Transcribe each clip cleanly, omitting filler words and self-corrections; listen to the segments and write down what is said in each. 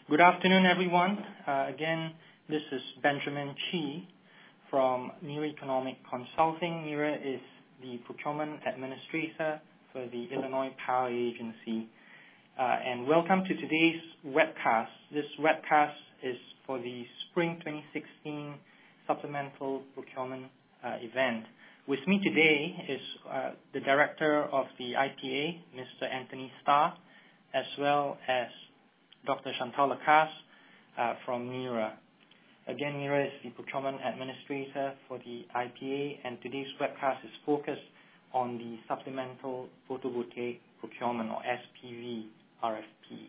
Good afternoon, everyone. Again, this is Benjamin Chi from NERA Economic Consulting. NERA is the procurement administrator for the Illinois Power Agency. And welcome to today's webcast. This webcast is for the Spring 2016 Supplemental Procurement event. With me today is the Director of the IPA, Mr. Anthony Starr, as well as Dr. Chantal Lacasse from NERA. Again, NERA is the procurement administrator for the IPA, and today's webcast is focused on the Supplemental Photovoltaic Procurement, or SPV RFP.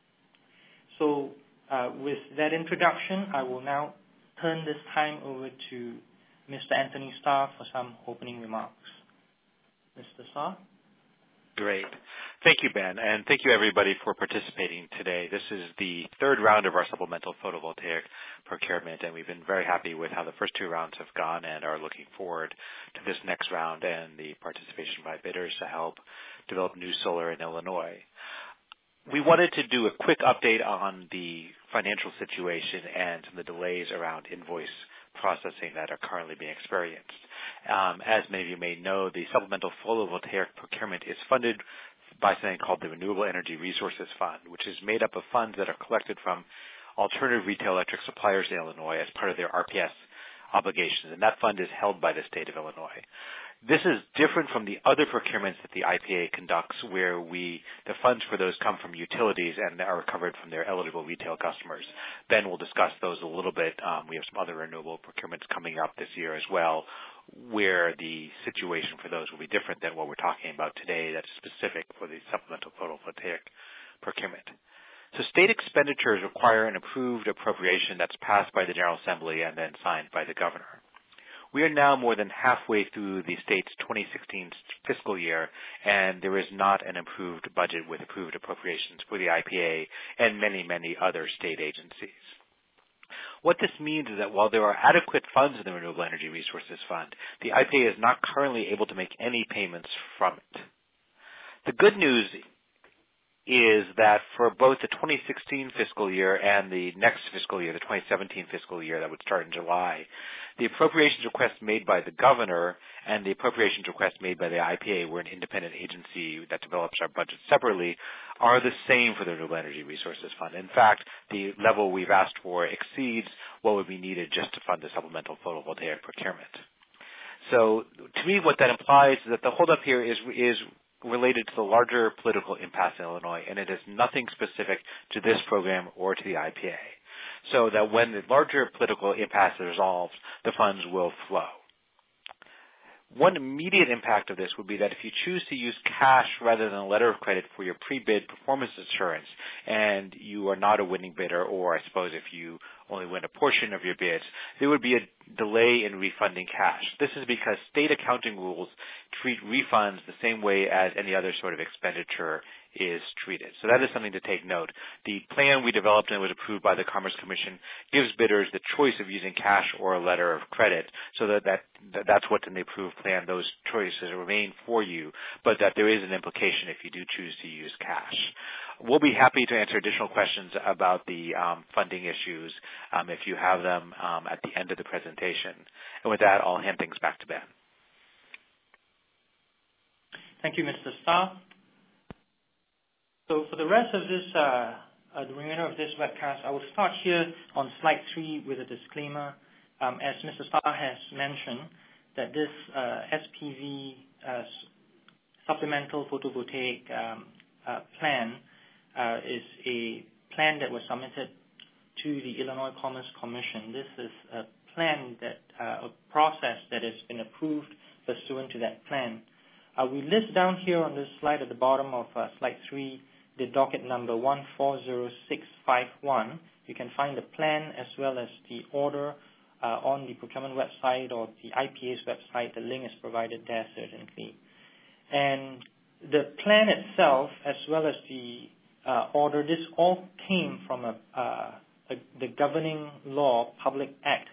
So with that introduction, I will now turn this time over to Mr. Anthony Starr for some opening remarks. Mr. Starr? Great. Thank you, Ben, and thank you, everybody, for participating today. This is the third round of our supplemental photovoltaic procurement, and we've been very happy with how the first two rounds have gone and are looking forward to this next round and the participation by bidders to help develop new solar in Illinois. We wanted to do a quick update on the financial situation and some of the delays around invoice processing that are currently being experienced. As many of you may know, the supplemental photovoltaic procurement is funded by something called the Renewable Energy Resources Fund, which is made up of funds that are collected from alternative retail electric suppliers in Illinois as part of their RPS obligations, and that fund is held by the state of Illinois. This is different from the other procurements that the IPA conducts, where the funds for those come from utilities and are recovered from their eligible retail customers. Ben will discuss those a little bit. We have some other renewable procurements coming up this year as well, where the situation for those will be different than what we're talking about today that's specific for the supplemental photovoltaic procurement. So state expenditures require an approved appropriation that's passed by the General Assembly and then signed by the governor. We are now more than halfway through the state's 2016 fiscal year, and there is not an approved budget with approved appropriations for the IPA and many, many other state agencies. What this means is that while there are adequate funds in the Renewable Energy Resources Fund, the IPA is not currently able to make any payments from it. The good news is that for both the 2016 fiscal year and the next fiscal year, the 2017 fiscal year that would start in July, the appropriations request made by the governor and the appropriations request made by the IPA, we're an independent agency that develops our budget separately, are the same for the Renewable Energy Resources Fund. In fact, the level we've asked for exceeds what would be needed just to fund the supplemental photovoltaic procurement. So to me, what that implies is that the holdup here is related to the larger political impasse in Illinois, and it is nothing specific to this program or to the IPA. So that when the larger political impasse is resolved, the funds will flow. One immediate impact of this would be that if you choose to use cash rather than a letter of credit for your pre-bid performance assurance, and you are not a winning bidder, or I suppose if you only win a portion of your bids, there would be a delay in refunding cash. This is because state accounting rules treat refunds the same way as any other sort of expenditure is treated. So that is something to take note. The plan we developed and was approved by the Commerce Commission gives bidders the choice of using cash or a letter of credit, so that's what's in the approved plan. Those choices remain for you, but that there is an implication if you do choose to use cash. We'll be happy to answer additional questions about the funding issues if you have them at the end of the presentation. And with that, I'll hand things back to Ben. Thank you, Mr. Starr. So for the rest of this, the remainder of this webcast, I will start here on slide 3 with a disclaimer. As Mr. Starr has mentioned, that this SPV supplemental photovoltaic plan is a plan that was submitted to the Illinois Commerce Commission. This is a plan a process that has been approved pursuant to that plan. We list down here on this slide at the bottom of slide 3 the docket number 140651. You can find the plan as well as the order on the procurement website or the IPA's website. The link is provided there certainly. And the plan itself as well as the order, this all came from the governing law, Public Act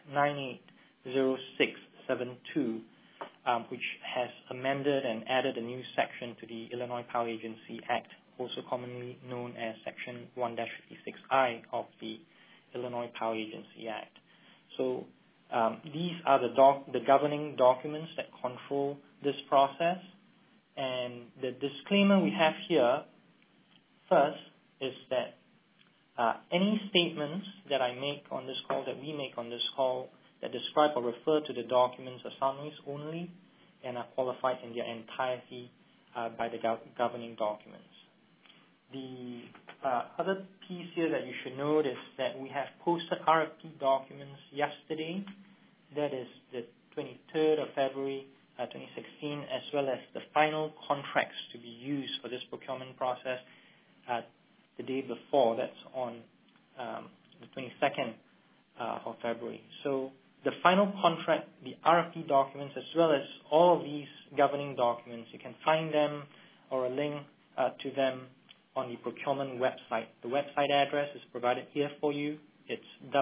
980672, which has amended and added a new section to the Illinois Power Agency Act, also commonly known as Section 1-56 I of the Illinois Power Agency Act. So these are the governing documents that control this process. And the disclaimer we have here first is that any statements that I make on this call, that we make on this call, that describe or refer to the documents are summaries only and are qualified in their entirety by the governing documents. The other piece here that you should note is that we have posted RFP documents yesterday. That is the 23rd of February 2016, as well as the final contracts to be used for this procurement process the day before. That's on the 22nd of February. So the final contract, the RFP documents, as well as all of these governing documents, you can find them or a link to them on the procurement website. The website address is provided here for you. It's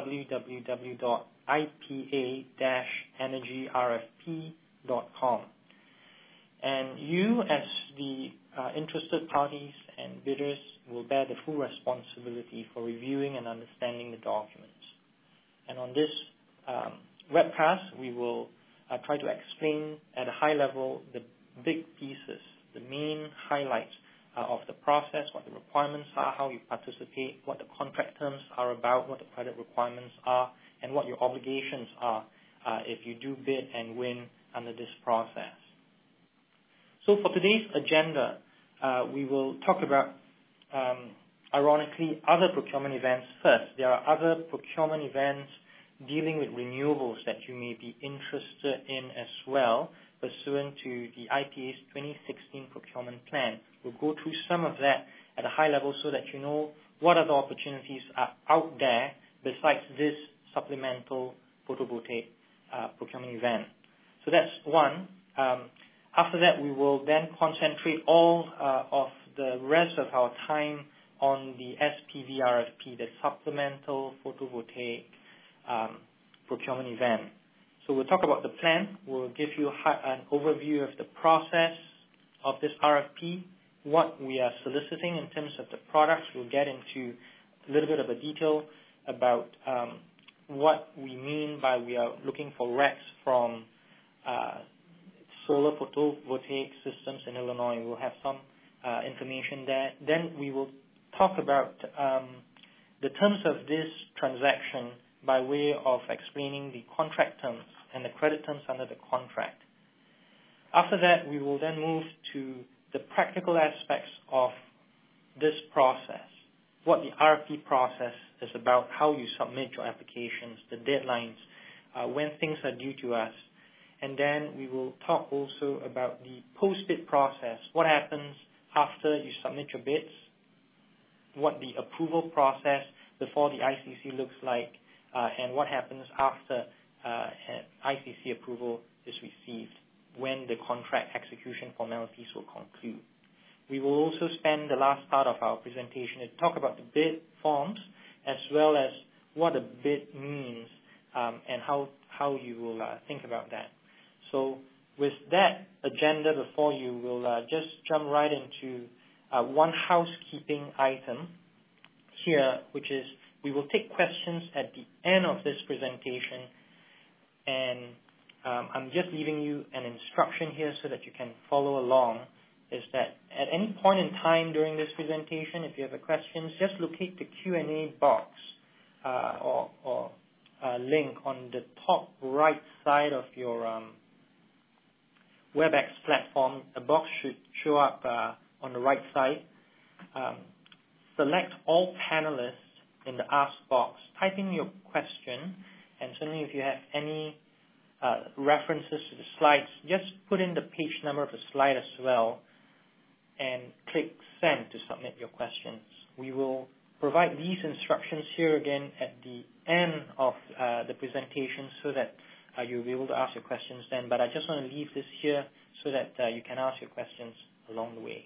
www.ipa-energyrfp.com. And you, as the interested parties and bidders, will bear the full responsibility for reviewing and understanding the documents. And on this webcast, we will try to explain at a high level the big pieces, the main highlights of the process, what the requirements are, how you participate, what the contract terms are about, what the credit requirements are, and what your obligations are if you do bid and win under this process. So for today's agenda, we will talk about, ironically, other procurement events first. There are other procurement events dealing with renewables that you may be interested in as well, pursuant to the IPA's 2016 procurement plan. We'll go through some of that at a high level so that you know what other opportunities are out there besides this supplemental photovoltaic procurement event. So that's one. After that, we will then concentrate all of the rest of our time on the SPV RFP, the supplemental photovoltaic procurement event. So we'll talk about the plan. We'll give you an overview of the process of this RFP, what we are soliciting in terms of the products. We'll get into a little bit of a detail about what we mean by we are looking for RECs from solar photovoltaic systems in Illinois. We'll have some information there. Then we will talk about the terms of this transaction by way of explaining the contract terms and the credit terms under the contract. After that, we will then move to the practical aspects of this process, what the RFP process is about, how you submit your applications, the deadlines, when things are due to us. And then we will talk also about the post-bid process, what happens after you submit your bids, what the approval process before the ICC looks like, and what happens after ICC approval is received, when the contract execution formalities will conclude. We will also spend the last part of our presentation to talk about the bid forms, as well as what a bid means and how you will think about that. So with that agenda before you, we'll just jump right into one housekeeping item here, which is we will take questions at the end of this presentation, and I'm just leaving you an instruction here so that you can follow along, is that at any point in time during this presentation, if you have a question, just locate the Q&A box or link on the top right side of your WebEx platform. A box should show up on the right side. Select all panelists in the Ask box. Type in your question, and certainly if you have any references to the slides, just put in the page number of the slide as well and click Send to submit your questions. We will provide these instructions here again at the end of the presentation so that you'll be able to ask your questions then, but I just want to leave this here so that you can ask your questions along the way.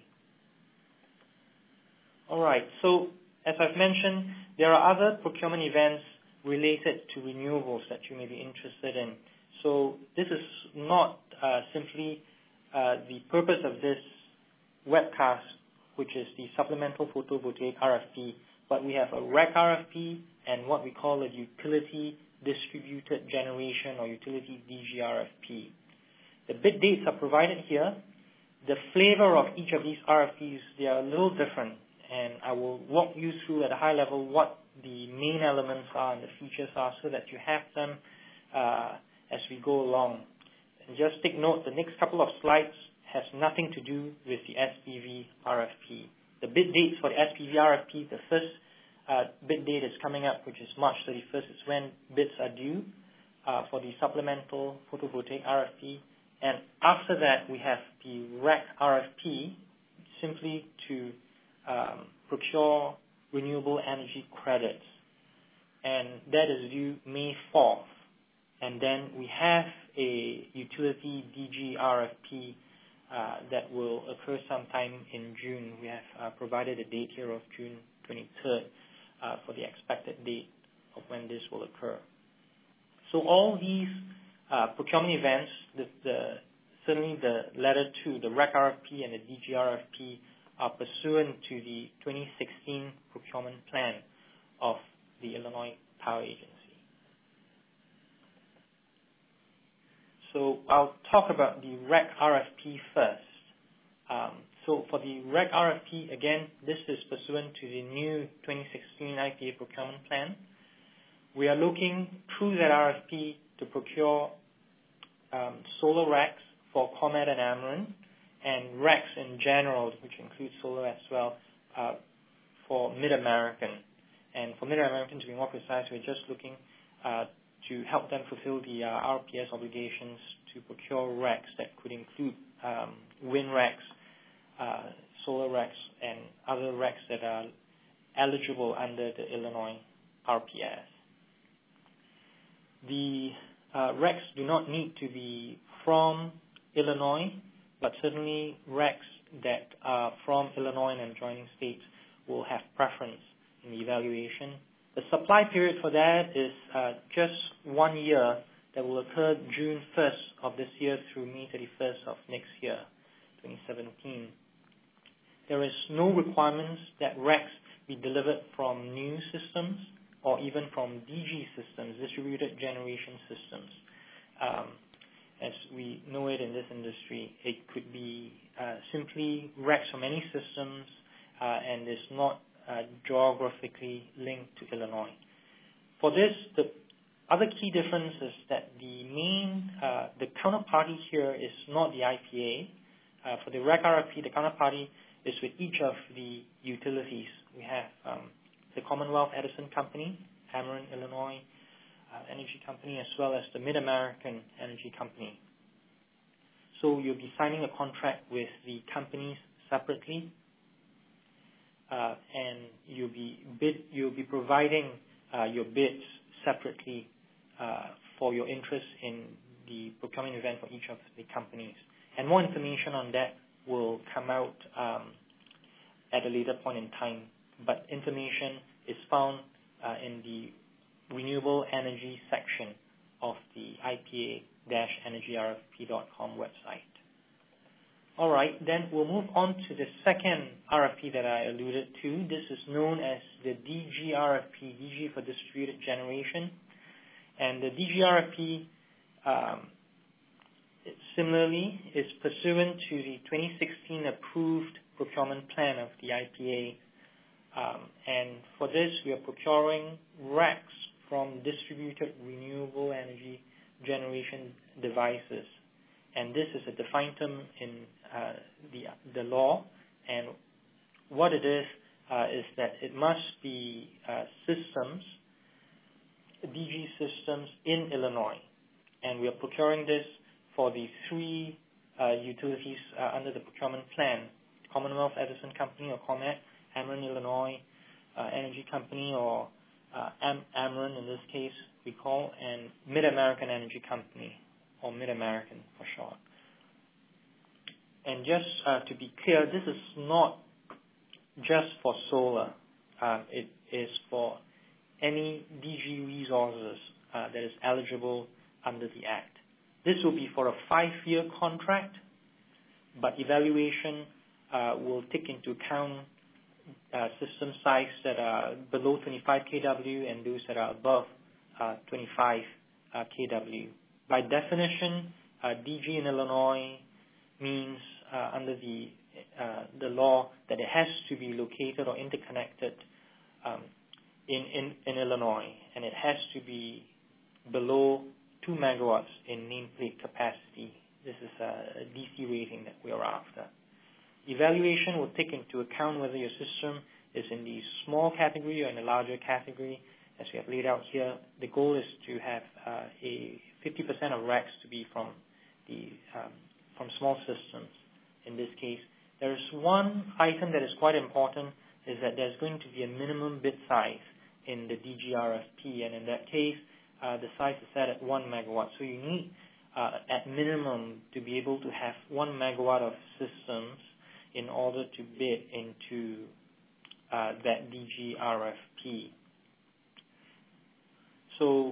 All right, so as I've mentioned, there are other procurement events related to renewables that you may be interested in. So this is not simply the purpose of this webcast, which is the supplemental photovoltaic RFP, but we have a REC RFP and what we call a utility distributed generation or utility DG RFP. The bid dates are provided here. The flavor of each of these RFPs, they are a little different, and I will walk you through at a high level what the main elements are and the features are so that you have them as we go along. And just take note, the next couple of slides has nothing to do with the SPV RFP. The bid dates for the SPV RFP, the first bid date is coming up, which is March 31st. It's when bids are due for the supplemental photovoltaic RFP. And after that, we have the REC RFP, simply to procure renewable energy credits. And that is due May 4th. And then we have a utility DG RFP that will occur sometime in June. We have provided a date here of June 23rd for the expected date of when this will occur. So all these procurement events, certainly the latter two, the REC RFP and the DG RFP, are pursuant to the 2016 procurement plan of the Illinois Power Agency. So I'll talk about the REC RFP first. So for the REC RFP, again, this is pursuant to the new 2016 IPA procurement plan. We are looking through that RFP to procure solar RECs for ComEd and Ameren, and RECs in general, which includes solar as well, for Mid-American. And for Mid-American, to be more precise, we're just looking to help them fulfill the RPS obligations to procure RECs that could include wind RECs, solar RECs, and other RECs that are eligible under the Illinois RPS. The RECs do not need to be from Illinois, but certainly RECs that are from Illinois and adjoining states will have preference in the evaluation. The supply period for that is just 1 year, that will occur June 1st of this year through May 31st of next year, 2017. There is no requirements that RECs be delivered from new systems or even from DG systems, distributed generation systems. As we know it in this industry, it could be simply RECs from any systems and is not geographically linked to Illinois. For this, the other key difference is that the counterparty here is not the IPA. For the REC RFP, the counterparty is with each of the utilities. We have the Commonwealth Edison Company, Ameren Illinois Energy Company, as well as the Mid-American Energy Company. So you'll be signing a contract with the companies separately, and you'll be providing your bids separately for your interest in the procurement event for each of the companies. And more information on that will come out at a later point in time, but information is found in the renewable energy section of the IPA-EnergyRFP.com website. All right, then we'll move on to the second RFP that I alluded to. This is known as the DG RFP, DG for distributed generation. And the DG RFP similarly is pursuant to the 2016 approved procurement plan of the IPA. And for this, we are procuring RECs from distributed renewable energy generation devices. And this is a defined term in the law. And what it is that it must be systems, DG systems in Illinois. And we are procuring this for the three utilities under the procurement plan: Commonwealth Edison Company, or ComEd, Ameren Illinois Energy Company, or Ameren in this case we call, and Mid-American Energy Company, or Mid-American for short. And just to be clear, this is not just for solar. It is for any DG resources that is eligible under the Act. This will be for a 5-year contract, but evaluation will take into account system size that are below 25 kW and those that are above 25 kW. By definition, DG in Illinois means under the law that it has to be located or interconnected in Illinois, and it has to be below 2 megawatts in nameplate capacity. This is a DC rating that we are after. Evaluation will take into account whether your system is in the small category or in the larger category. As we have laid out here, the goal is to have a 50% of racks to be from small systems. In this case, there is one item that is quite important, is that there's going to be a minimum bit size in the DG RFP, and in that case, the size is set at 1 megawatt. So you need, at minimum, to be able to have 1 megawatt of systems in order to bid into that DG RFP. So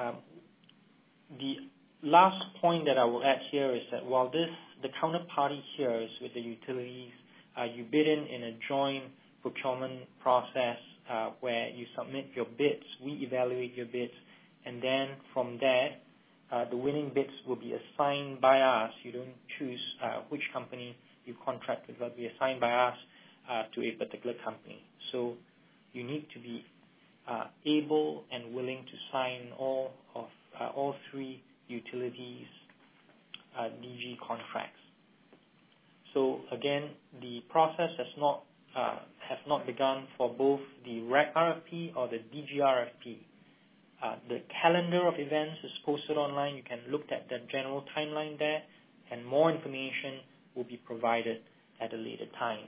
the last point that I will add here is that while the counterparty here is with the utilities, you bid in a joint procurement process where you submit your bids, we evaluate your bids, and then from there, the winning bids will be assigned by us. You don't choose which company you contract with, but be assigned by us to a particular company. So you need to be able and willing to sign all three utilities DG contracts. So again, the process has not begun for both the REC RFP or the DG RFP. The calendar of events is posted online. You can look at the general timeline there, and more information will be provided at a later time.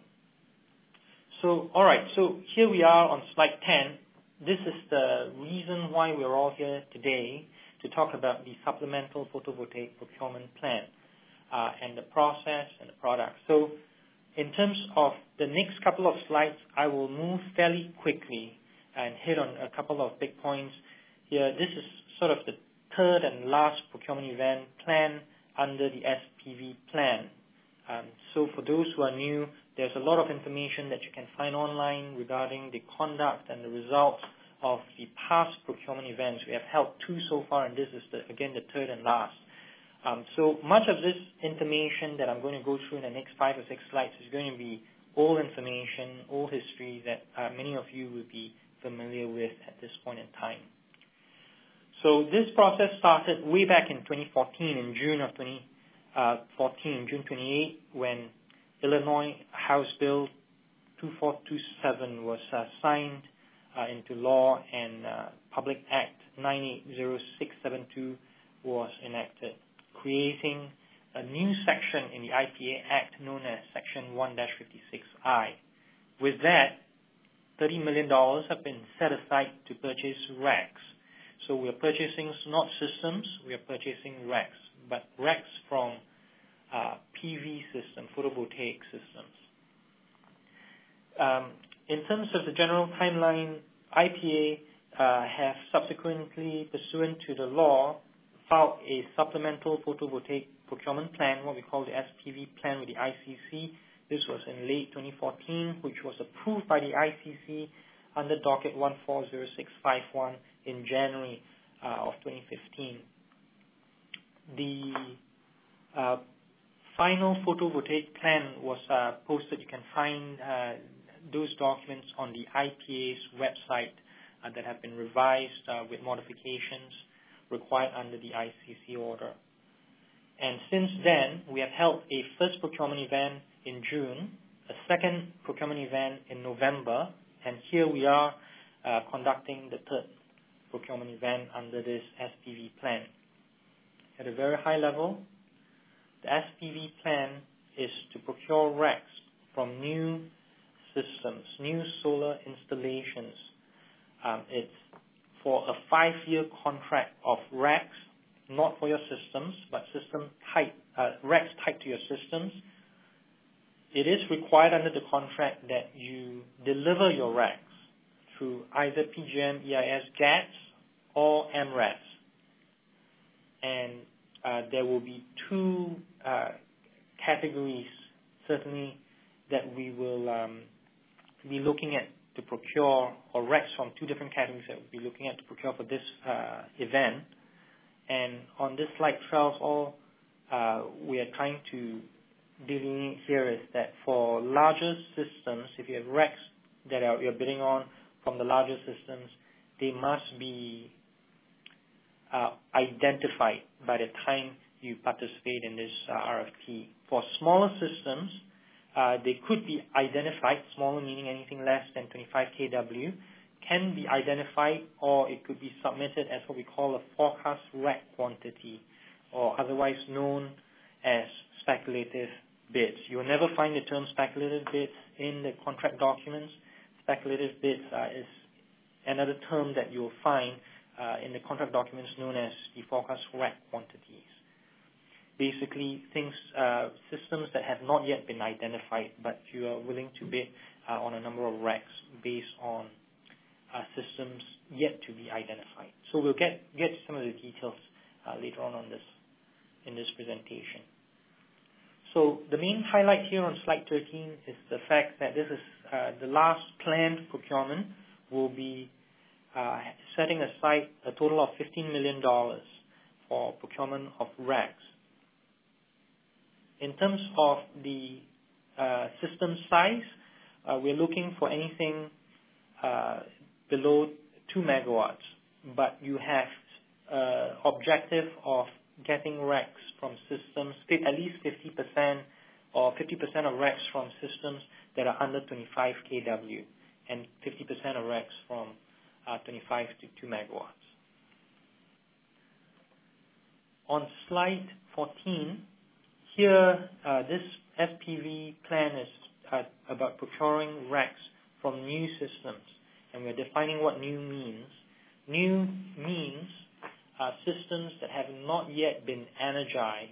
So, all right, so here we are on slide 10. This is the reason why we're all here today, to talk about the supplemental photovoltaic procurement plan and the process and the product. So in terms of the next couple of slides, I will move fairly quickly and hit on a couple of big points here. This is sort of the third and last procurement event plan under the SPV plan. So for those who are new, there's a lot of information that you can find online regarding the conduct and the results of the past procurement events. We have held 2 so far, and this is, again, the third and last. So much of this information that I'm going to go through in the next 5 or 6 slides is going to be old information, old history that many of you will be familiar with at this point in time. So this process started way back in 2014, in June of 2014, June 28, when Illinois House Bill 2427 was signed into law, and Public Act 980672 was enacted, creating a new section in the IPA Act known as Section 1-56I. With that, $30 million have been set aside to purchase racks. So we are purchasing not systems, we are purchasing racks, but racks from PV system, photovoltaic systems. In terms of the general timeline, IPA have subsequently, pursuant to the law, filed a supplemental photovoltaic procurement plan, what we call the SPV plan, with the ICC. This was in late 2014, which was approved by the ICC under docket 140651 in January of 2015. The final photovoltaic plan was posted. You can find those documents on the IPA's website that have been revised with modifications required under the ICC order. And since then, we have held a first procurement event in June, a second procurement event in November, and here we are conducting the third procurement event under this SPV plan. At a very high level, the SPV plan is to procure racks from new systems, new solar installations. It's for a 5-year contract of racks, not for your systems, but racks tied to your systems. It is required under the contract that you deliver your racks through either PJM, EIS, GATS, or MRAS. And there will be 2 categories, certainly, that we will be looking at to procure, or racks from two different categories that we'll be looking at to procure for this event. And on this slide 12, all we are trying to delineate here is that for larger systems, if you have racks that you're bidding on from the larger systems, they must be identified by the time you participate in this RFP. For smaller systems, they could be identified, smaller meaning anything less than 25 kW, can be identified, or it could be submitted as what we call a forecast rack quantity, or otherwise known as speculative bids. You will never find the term speculative bids in the contract documents. Speculative bids is another term that you will find in the contract documents known as the forecast rack quantities. Basically, systems that have not yet been identified, but you are willing to bid on a number of racks based on systems yet to be identified. So we'll get some of the details later on this in this presentation. So the main highlight here on slide 13 is the fact that this is the last planned procurement will be setting aside a total of $15 million for procurement of racks. In terms of the system size, we're looking for anything below 2 megawatts, but you have objective of getting racks from systems, at least 50% or 50% of racks from systems that are under 25 kW and 50% of racks from 25 to 2 megawatts. On slide 14, here this SPV plan is about procuring racks from new systems, and we're defining what new means. New means systems that have not yet been energized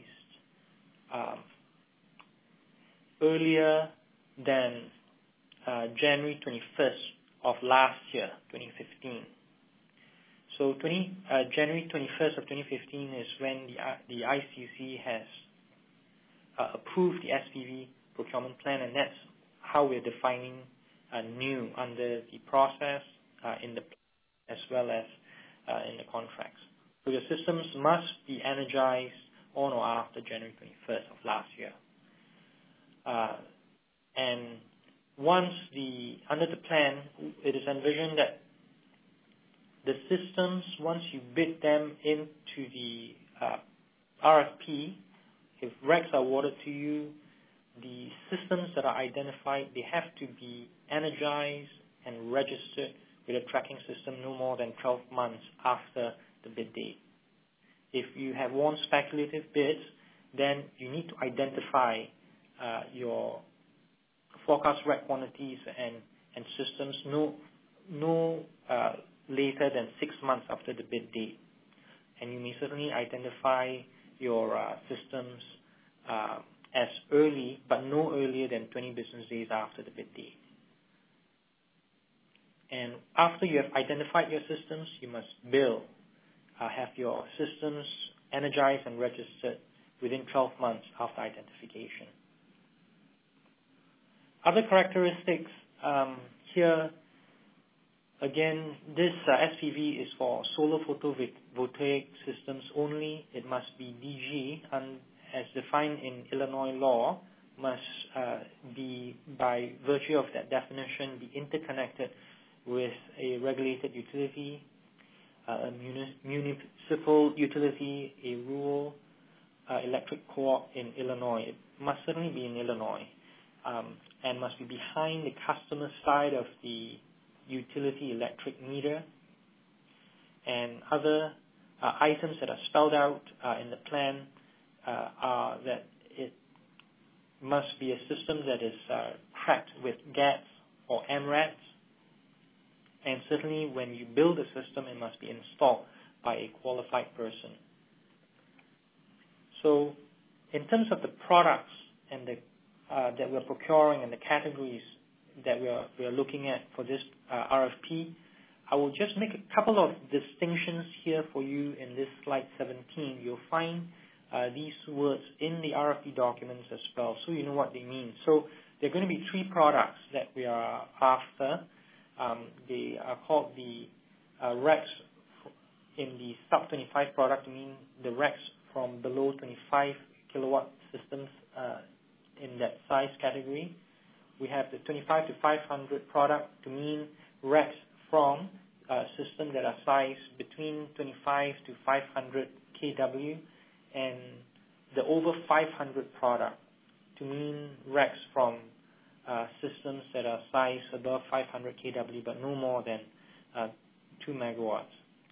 earlier than January 21st of last year, 2015. So January 21st of 2015 is when the ICC has approved the SPV procurement plan, and that's how we're defining new under the process in the as well as in the contracts. So your systems must be energized on or after January 21st of last year. And under the plan, it is envisioned that the systems, once you bid them into the RFP, if racks are awarded to you, the systems that are identified, they have to be energized and registered with a tracking system no more than 12 months after the bid date. If you have won speculative bids, then you need to identify your forecast rack quantities and systems no later than 6 months after the bid date. And you may certainly identify your systems as early, but no earlier than 20 business days after the bid date. And after you have identified your systems, you must have your systems energized and registered within 12 months after identification. Other characteristics here, again, this SPV is for solar photovoltaic systems only. It must be DG, and as defined in Illinois law, must be, by virtue of that definition, be interconnected with a regulated utility, a municipal utility, a rural electric co-op in Illinois. It must certainly be in Illinois, and must be behind the customer side of the utility electric meter. And other items that are spelled out in the plan are that it must be a system that is tracked with GATS or MRATs. And certainly when you build a system, it must be installed by a qualified person. So in terms of the products and that we're procuring and the categories that we are looking at for this RFP, I will just make a couple of distinctions here for you in this slide 17. You'll find these words in the RFP documents as well, so you know what they mean. So there are going to be 3 products that we are after. They are called the RECs in the sub-25 product, mean the RECs from below 25 kilowatt systems in that size category. We have the 25 to 500 product to mean RECs from systems that are sized between 25 to 500 kW, and the over 500 product to mean RECs from systems that are sized above 500 kW but no more than 2 megawatts.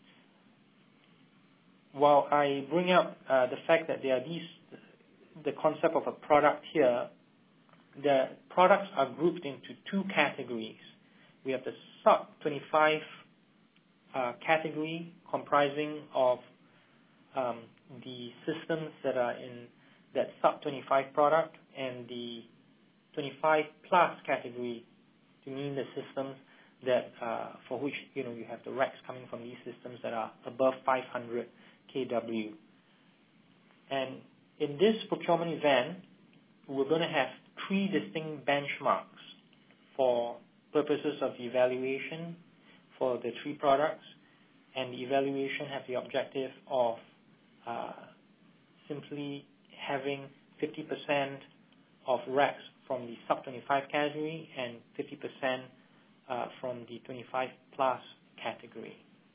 While I bring up the fact that there are the concept of a product here, the products are grouped into 2 categories. We have the sub-25 category comprising of the systems that are in that sub-25 product, and the 25 plus category to mean the systems that for which you have the RECs coming from these systems that are above 500 kW. And in this procurement event, we're going to have 3 distinct benchmarks for purposes of evaluation for the 3 products, and the evaluation has the objective of simply having 50% of RECs from the sub-25 category and 50% from the 25 plus category.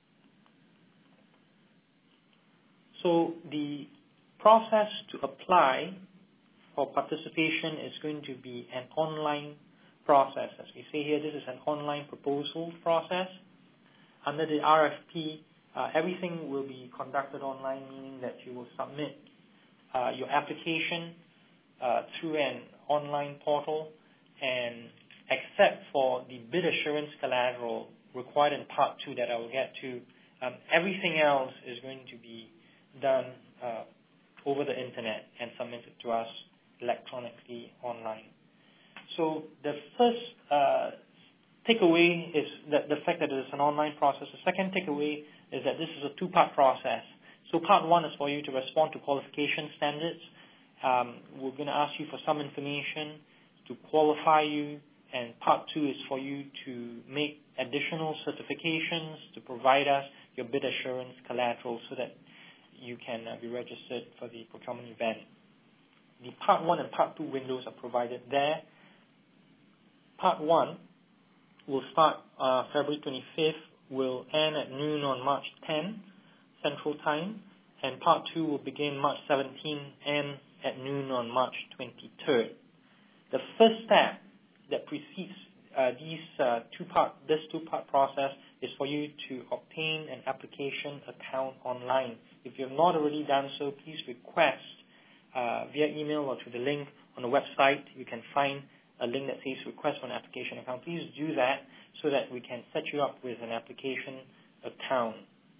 So the process to apply for participation is going to be an online process. As we say here, this is an online proposal process. Under the RFP, everything will be conducted online, meaning that you will submit your application through an online portal, and except for the bid assurance collateral required in Part 2 that I will get to, everything else is going to be done over the internet and submitted to us electronically online. So the first takeaway is that the fact that it is an online process. The second takeaway is that this is a 2-part process. So Part 1 is for you to respond to qualification standards. We're going to ask you for some information to qualify you, and Part 2 is for you to make additional certifications to provide us your bid assurance collateral so that you can be registered for the procurement event. The Part 1 and Part 2 windows are provided there. Part 1 will start February 25th, will end at noon on March 10 Central Time, and Part 2 will begin March 17 and at noon on March 23rd. The first step that precedes this two-part process is for you to obtain an application account online. If you have not already done so, please request via email or through the link on the website. You can find a link that says request for an application account. Please do that so that we can set you up with an application account.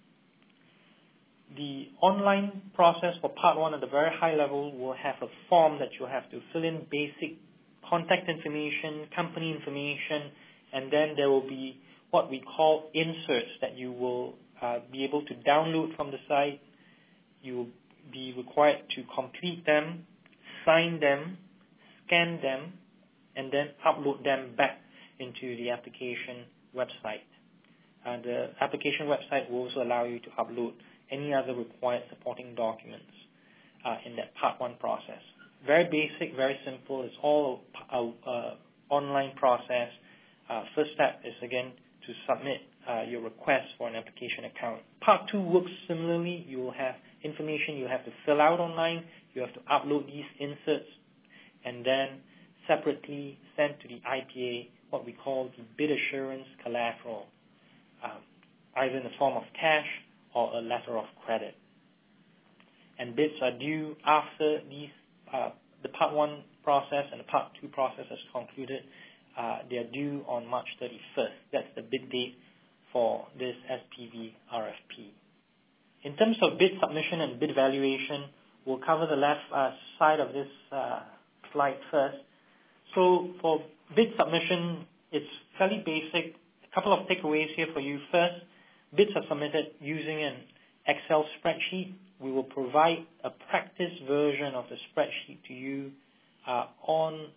The online process for Part 1 at the very high level will have a form that you'll have to fill in basic contact information, company information, and then there will be what we call inserts that you will be able to download from the site. You will be required to complete them, sign them, scan them, and then upload them back into the application website. The application website will also allow you to upload any other required supporting documents in that Part 1 process. Very basic, very simple. It's all an online process. First step is, again, to submit your request for an application account. Part 2 works similarly. You will have information you have to fill out online. You have to upload these inserts and then separately send to the IPA what we call the bid assurance collateral, either in the form of cash or a letter of credit. And bids are due after these the Part 1 process and the Part 2 process is concluded. They are due on March 31st. That's the bid date for this SPV RFP. In terms of bid submission and bid valuation, we'll cover the left side of this slide first. So for bid submission, it's fairly basic. A couple of takeaways here for you. First, bids are submitted using an Excel spreadsheet. We will provide a practice version of the spreadsheet to you on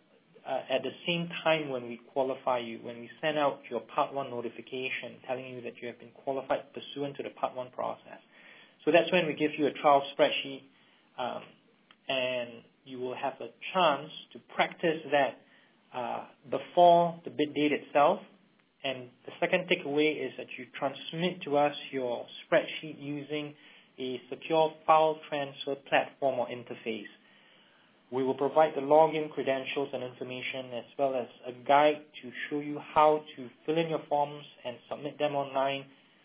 at the same time when we qualify you, when we send out your Part 1 notification telling you that you have been qualified pursuant to the Part 1 process. So that's when we give you a trial spreadsheet, and you will have a chance to practice that before the bid date itself. And the second takeaway is that you transmit to us your spreadsheet using a secure file transfer platform or interface. We will provide the login credentials and information as well as a guide to show you how to fill in your forms and submit them online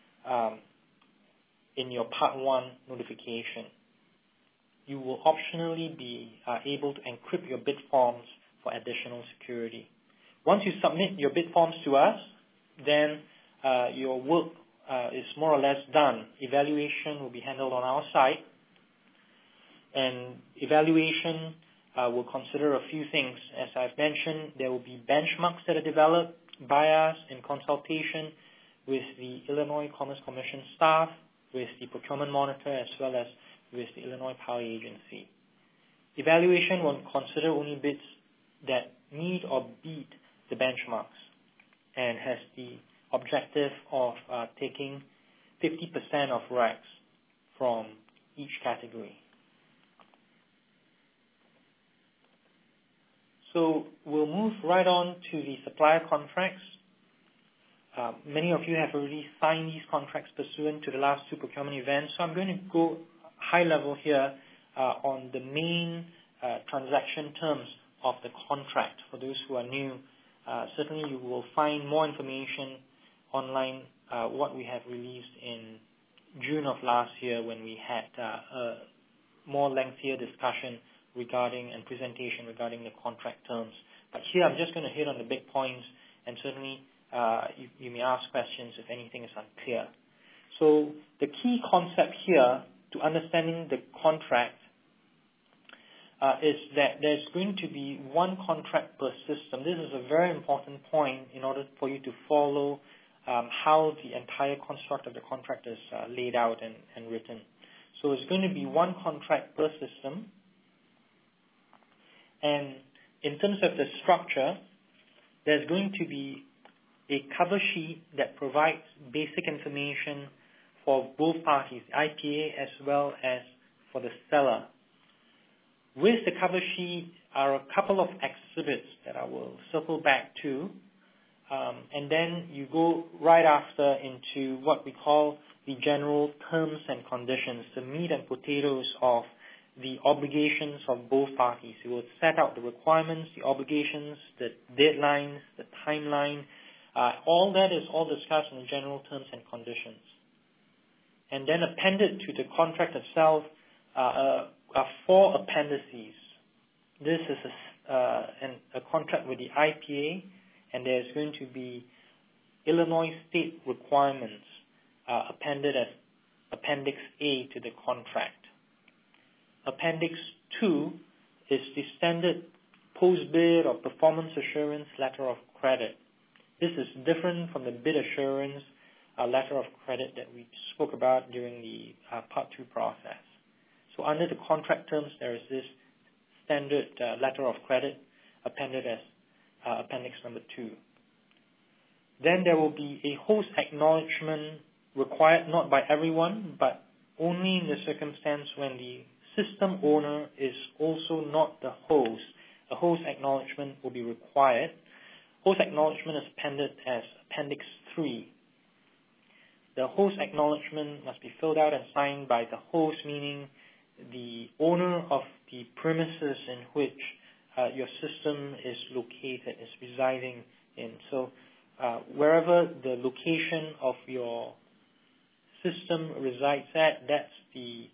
in your Part 1 notification. You will optionally be able to encrypt your bid forms for additional security. Once you submit your bid forms to us, then your work is more or less done. Evaluation will be handled on our side, and evaluation will consider a few things. As I've mentioned, there will be benchmarks that are developed by us in consultation with the Illinois Commerce Commission staff, with the procurement monitor, as well as with the Illinois Power Agency. Evaluation will consider only bids that meet or beat the benchmarks and has the objective of taking 50% of RECs from each category. So we'll move right on to the supplier contracts. Many of you have already signed these contracts pursuant to the last two procurement events, so I'm going to go high level here on the main transaction terms of the contract. For those who are new, certainly you will find more information online, what we have released in June of last year when we had a more lengthier discussion regarding and presentation regarding the contract terms. But here I'm just going to hit on the big points, and certainly you may ask questions if anything is unclear. So the key concept here to understanding the contract is that there's going to be one contract per system. This is a very important point in order for you to follow how the entire construct of the contract is laid out and written. So it's going to be one contract per system. And in terms of the structure, there's going to be a cover sheet that provides basic information for both parties, IPA as well as for the seller. With the cover sheet are a couple of exhibits that I will circle back to, and then you go right after into what we call the general terms and conditions, the meat and potatoes of the obligations of both parties. It will set out the requirements, the obligations, the deadlines, the timeline. All that is all discussed in the general terms and conditions. And then appended to the contract itself are four appendices. This is a contract with the IPA, and there's going to be Illinois state requirements appended as Appendix A to the contract. Appendix 2 is the standard post-bid or performance assurance letter of credit. This is different from the bid assurance letter of credit that we spoke about during the Part 2 process. So under the contract terms, there is this standard letter of credit appended as Appendix number 2. Then there will be a host acknowledgement required not by everyone, but only in the circumstance when the system owner is also not the host. A host acknowledgement will be required. Host acknowledgement is appended as Appendix 3. The host acknowledgement must be filled out and signed by the host, meaning the owner of the premises in which your system is located, is residing in. So wherever the location of your system resides at, that's the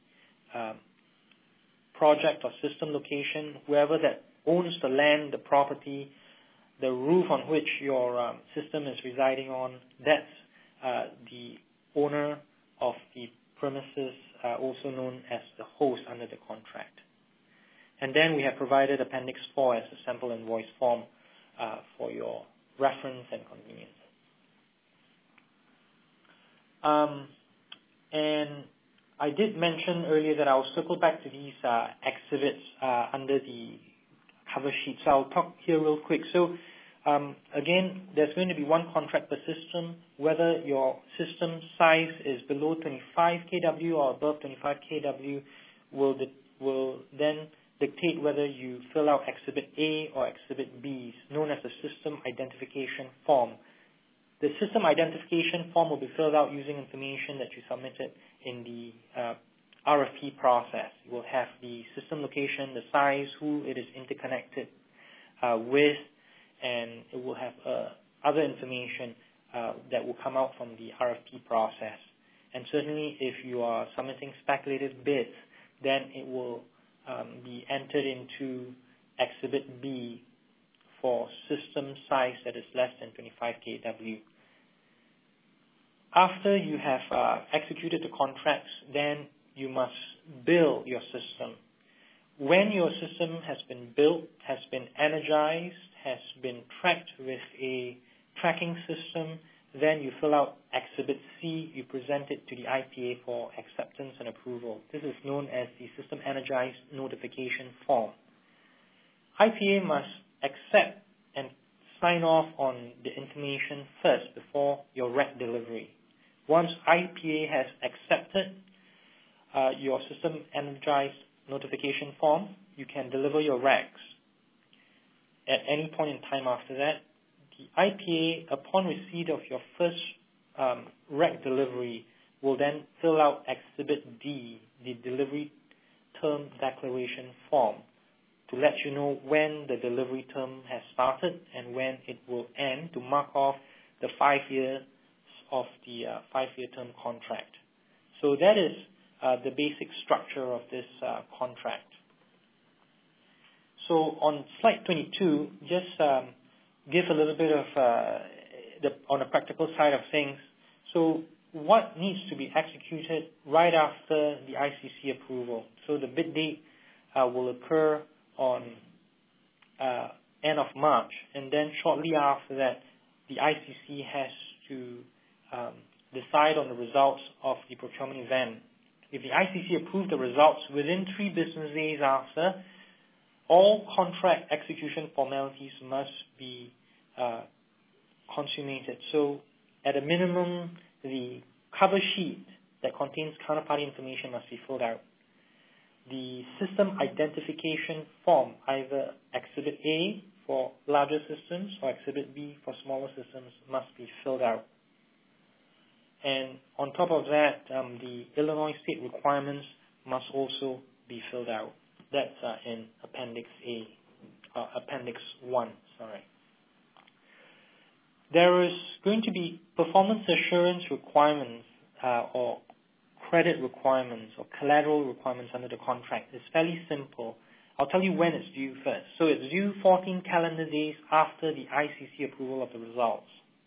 project or system location. Whoever that owns the land, the property, the roof on which your system is residing on, that's the owner of the premises, also known as the host under the contract. And then we have provided Appendix 4 as a sample invoice form for your reference and convenience. And I did mention earlier that I'll circle back to these exhibits under the cover sheet. So I'll talk here real quick. So again, there's going to be one contract per system. Whether your system size is below 25 kW or above 25 kW will then dictate whether you fill out Exhibit A or Exhibit B, known as the System Identification Form. The System Identification Form will be filled out using information that you submitted in the RFP process. You will have the system location, the size, who it is interconnected with, and it will have other information that will come out from the RFP process. And certainly if you are submitting speculative bids, then it will be entered into Exhibit B for system size that is less than 25 kW. After you have executed the contracts, then you must bill your system. When your system has been built, has been energized, has been tracked with a tracking system, then you fill out Exhibit C, you present it to the IPA for acceptance and approval. This is known as the System Energized Notification Form. IPA must accept and sign off on the information first before your REC delivery. Once IPA has accepted your System Energized Notification Form, you can deliver your RECs. At any point in time after that, the IPA, upon receipt of your first REC delivery, will then fill out Exhibit D, the Delivery Term Declaration Form, to let you know when the delivery term has started and when it will end, to mark off the 5 years of the 5-year term contract. So that is the basic structure of this contract. So on slide 22, just give a little bit of on the practical side of things. So what needs to be executed right after the ICC approval? So the bid date will occur on end of March, and then shortly after that, the ICC has to decide on the results of the procurement event. If the ICC approves the results within 3 business days after, all contract execution formalities must be consummated. So at a minimum, the cover sheet that contains counterparty information must be filled out. The system identification form, either Exhibit A for larger systems or Exhibit B for smaller systems, must be filled out. And on top of that, the Illinois state requirements must also be filled out. That's in Appendix A, Appendix 1, sorry. There is going to be performance assurance requirements or credit requirements or collateral requirements under the contract. It's fairly simple. I'll tell you when it's due first. So it's due 14 calendar days after the ICC approval of the results.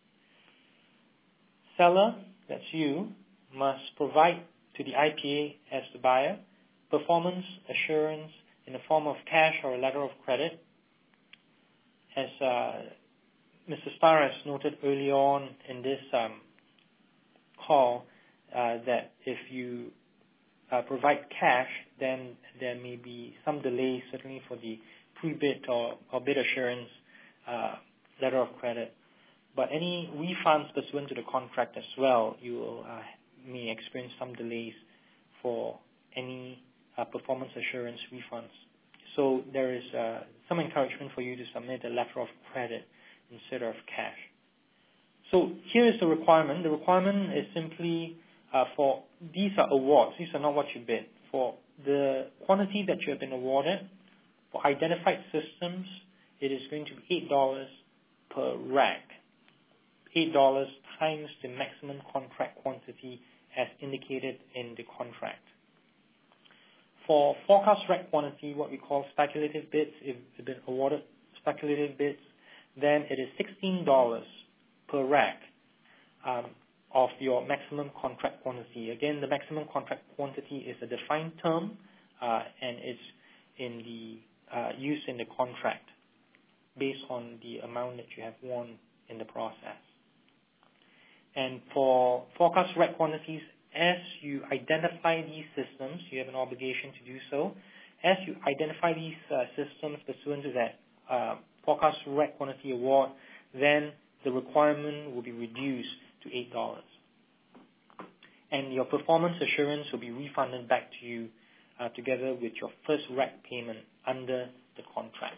Seller, that's you, must provide to the IPA as the buyer performance assurance in the form of cash or a letter of credit. As Mr. Starr has noted early on in this call, that if you provide cash, then there may be some delay, certainly for the pre-bid or bid assurance letter of credit. But any refunds pursuant to the contract as well, you will, may experience some delays for any performance assurance refunds. So there is some encouragement for you to submit a letter of credit instead of cash. So here is the requirement. The requirement is simply for, these are awards. These are not what you bid. For the quantity that you have been awarded, for identified systems, it is going to be $8 per rack. $8 times the maximum contract quantity as indicated in the contract. For forecast rack quantity, what we call speculative bids, if you've been awarded speculative bids, then it is $16 per rack of your maximum contract quantity. Again, the maximum contract quantity is a defined term and it's in the used in the contract based on the amount that you have won in the process. And for forecast rack quantities, as you identify these systems, you have an obligation to do so, as you identify these systems pursuant to that forecast rec quantity award, then the requirement will be reduced to $8. And your performance assurance will be refunded back to you together with your first rec payment under the contract.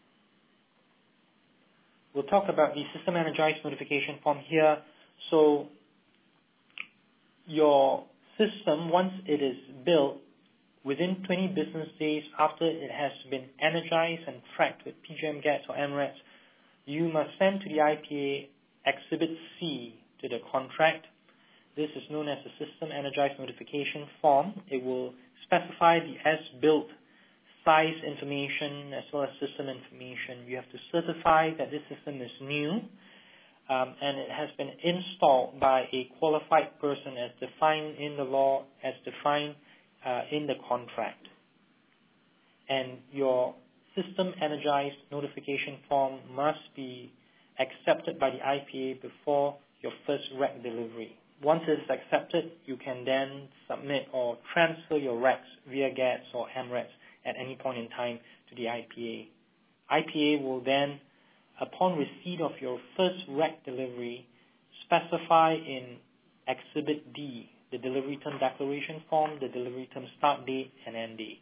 We'll talk about the system energized notification form here. So your system, once it is built, within 20 business days after it has been energized and tracked with PJM GATS or MRETS, you must send to the IPA Exhibit C to the contract. This is known as the System Energized Notification Form. It will specify the as-built size information as well as system information. You have to certify that this system is new and it has been installed by a qualified person as defined in the law, as defined in the contract. And your System Energized Notification Form must be accepted by the IPA before your first REC delivery. Once it is accepted, you can then submit or transfer your RECs via GATS or MRETS at any point in time to the IPA. IPA will then, upon receipt of your first REC delivery, specify in Exhibit D, the delivery term declaration form, the delivery term start date and end date.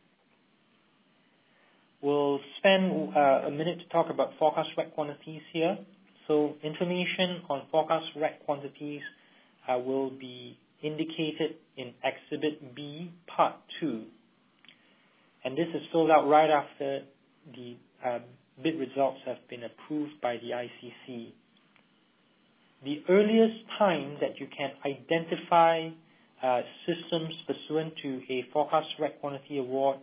We'll spend a minute to talk about forecast REC quantities here. So information on forecast REC quantities will be indicated in Exhibit B, Part 2. And this is filled out right after the bid results have been approved by the ICC. The earliest time that you can identify systems pursuant to a forecast REC quantity award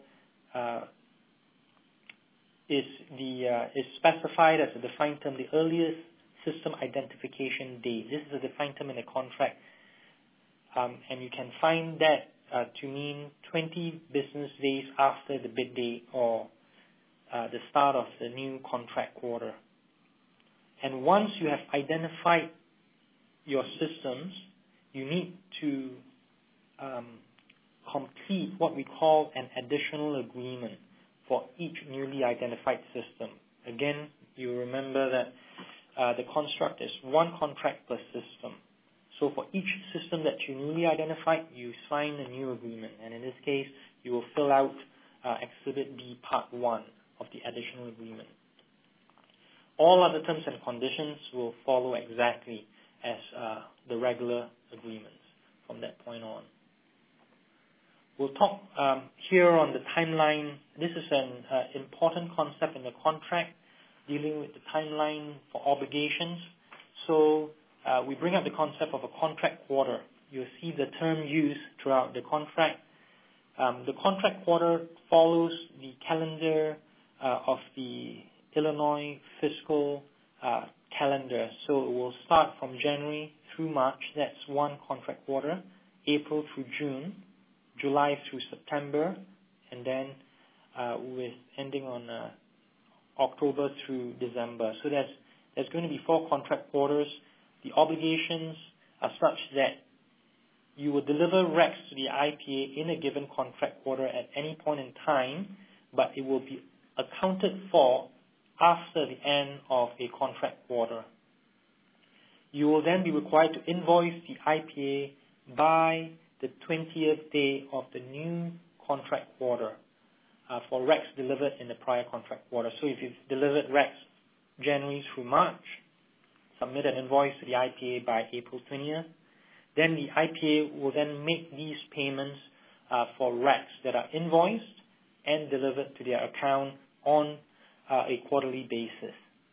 is specified as a defined term, the earliest system identification date. This is a defined term in the contract, and you can find that to mean 20 business days after the bid date or the start of the new contract quarter. And once you have identified your systems, you need to complete what we call an additional agreement for each newly identified system. Again, you remember that the construct is one contract per system. So for each system that you newly identified, you sign a new agreement. And in this case, you will fill out Exhibit B, Part 1 of the additional agreement. All other terms and conditions will follow exactly as the regular agreements from that point on. We'll talk here on the timeline. This is an important concept in the contract dealing with the timeline for obligations. So we bring up the concept of a contract quarter. You'll see the term used throughout the contract. The contract quarter follows the calendar of the Illinois fiscal calendar. So it will start from January through March. That's one contract quarter. April through June. July through September. And then with ending on October through December. So there's going to be 4 contract quarters. The obligations are such that you will deliver RECs to the IPA in a given contract quarter at any point in time, but it will be accounted for after the end of a contract quarter. You will then be required to invoice the IPA by the 20th day of the new contract quarter for RECs delivered in the prior contract quarter. So if you've delivered RECs January through March, submit an invoice to the IPA by April 20th. Then the IPA will then make these payments for RECs that are invoiced and delivered to their account on a quarterly basis.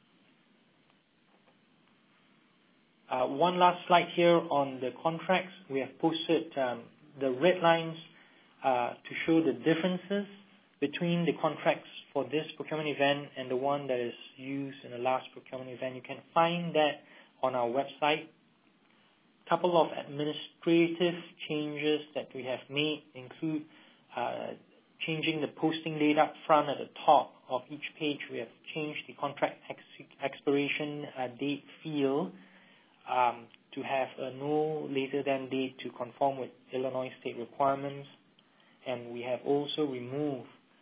One last slide here on the contracts. We have posted the red lines to show the differences between the contracts for this procurement event and the one that is used in the last procurement event. You can find that on our website. A couple of administrative changes that we have made include changing the posting date up front at the top of each page. We have changed the contract expiration date field to have a no later than date to conform with Illinois state requirements. And we have also removed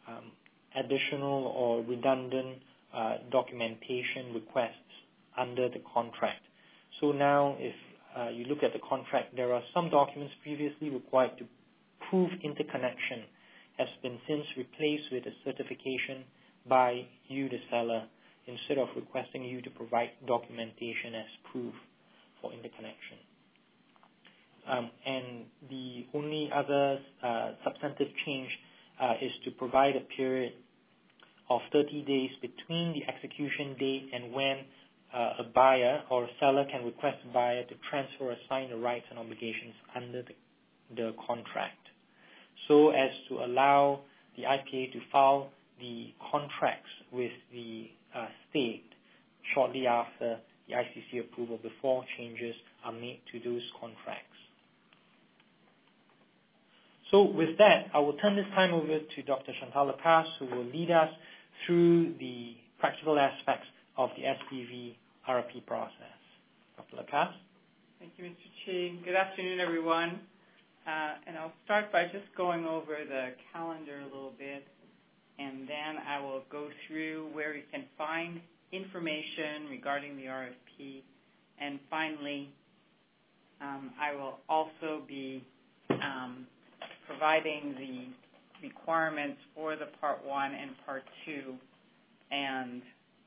additional or redundant documentation requests under the contract. So now if you look at the contract, there are some documents previously required to prove interconnection has been since replaced with a certification by you, the seller, instead of requesting you to provide documentation as proof for interconnection. And the only other substantive change is to provide a period of 30 days between the execution date and when a buyer or a seller can request a buyer to transfer or assign the rights and obligations under the contract, so as to allow the IPA to file the contracts with the state shortly after the ICC approval before changes are made to those contracts. So with that, I will turn this time over to Dr. Chantal Lacasse, who will lead us through the practical aspects of the SPV RFP process. Dr. Lacasse? Thank you, Mr. Chi. Good afternoon, everyone. And I'll start by just going over the calendar a little bit, and then I will go through where you can find information regarding the RFP. And finally, I will also be providing the requirements for the Part 1 and Part 2, and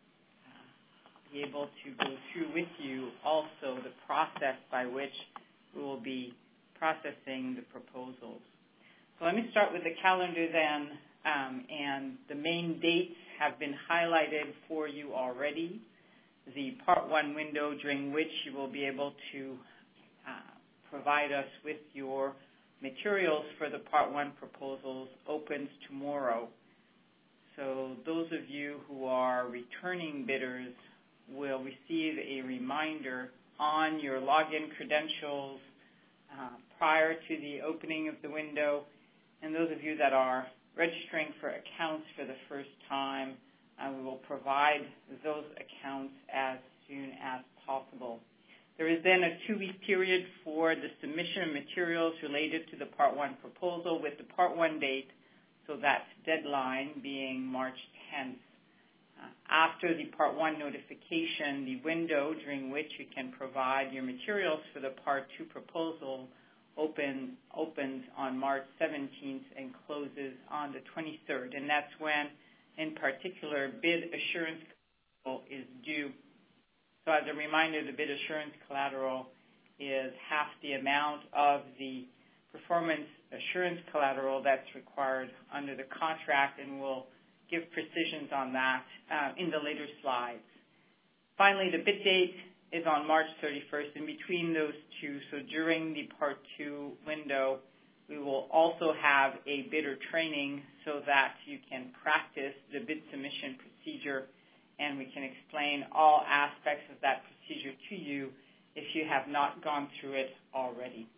be able to go through with you also the process by which we will be processing the proposals. So let me start with the calendar then, and the main dates have been highlighted for you already. The Part 1 window during which you will be able to provide us with your materials for the Part 1 proposals opens tomorrow. So those of you who are returning bidders will receive a reminder on your login credentials prior to the opening of the window. And those of you that are registering for accounts for the first time, we will provide those accounts as soon as possible. There is then a 2-week period for the submission of materials related to the Part 1 proposal with the Part 1 date, so that deadline being March 10th. After the Part 1 notification, the window during which you can provide your materials for the Part 2 proposal opens on March 17th and closes on the 23rd, and that's when, in particular, bid assurance is due. So as a reminder, the bid assurance collateral is half the amount of the performance assurance collateral that's required under the contract, and we'll give precisions on that in the later slides. Finally, the bid date is on March 31st. In between those two, so during the Part 2 window, we will also have a bidder training so that you can practice the bid submission procedure, and we can explain all aspects of that procedure to you if you have not gone through it already.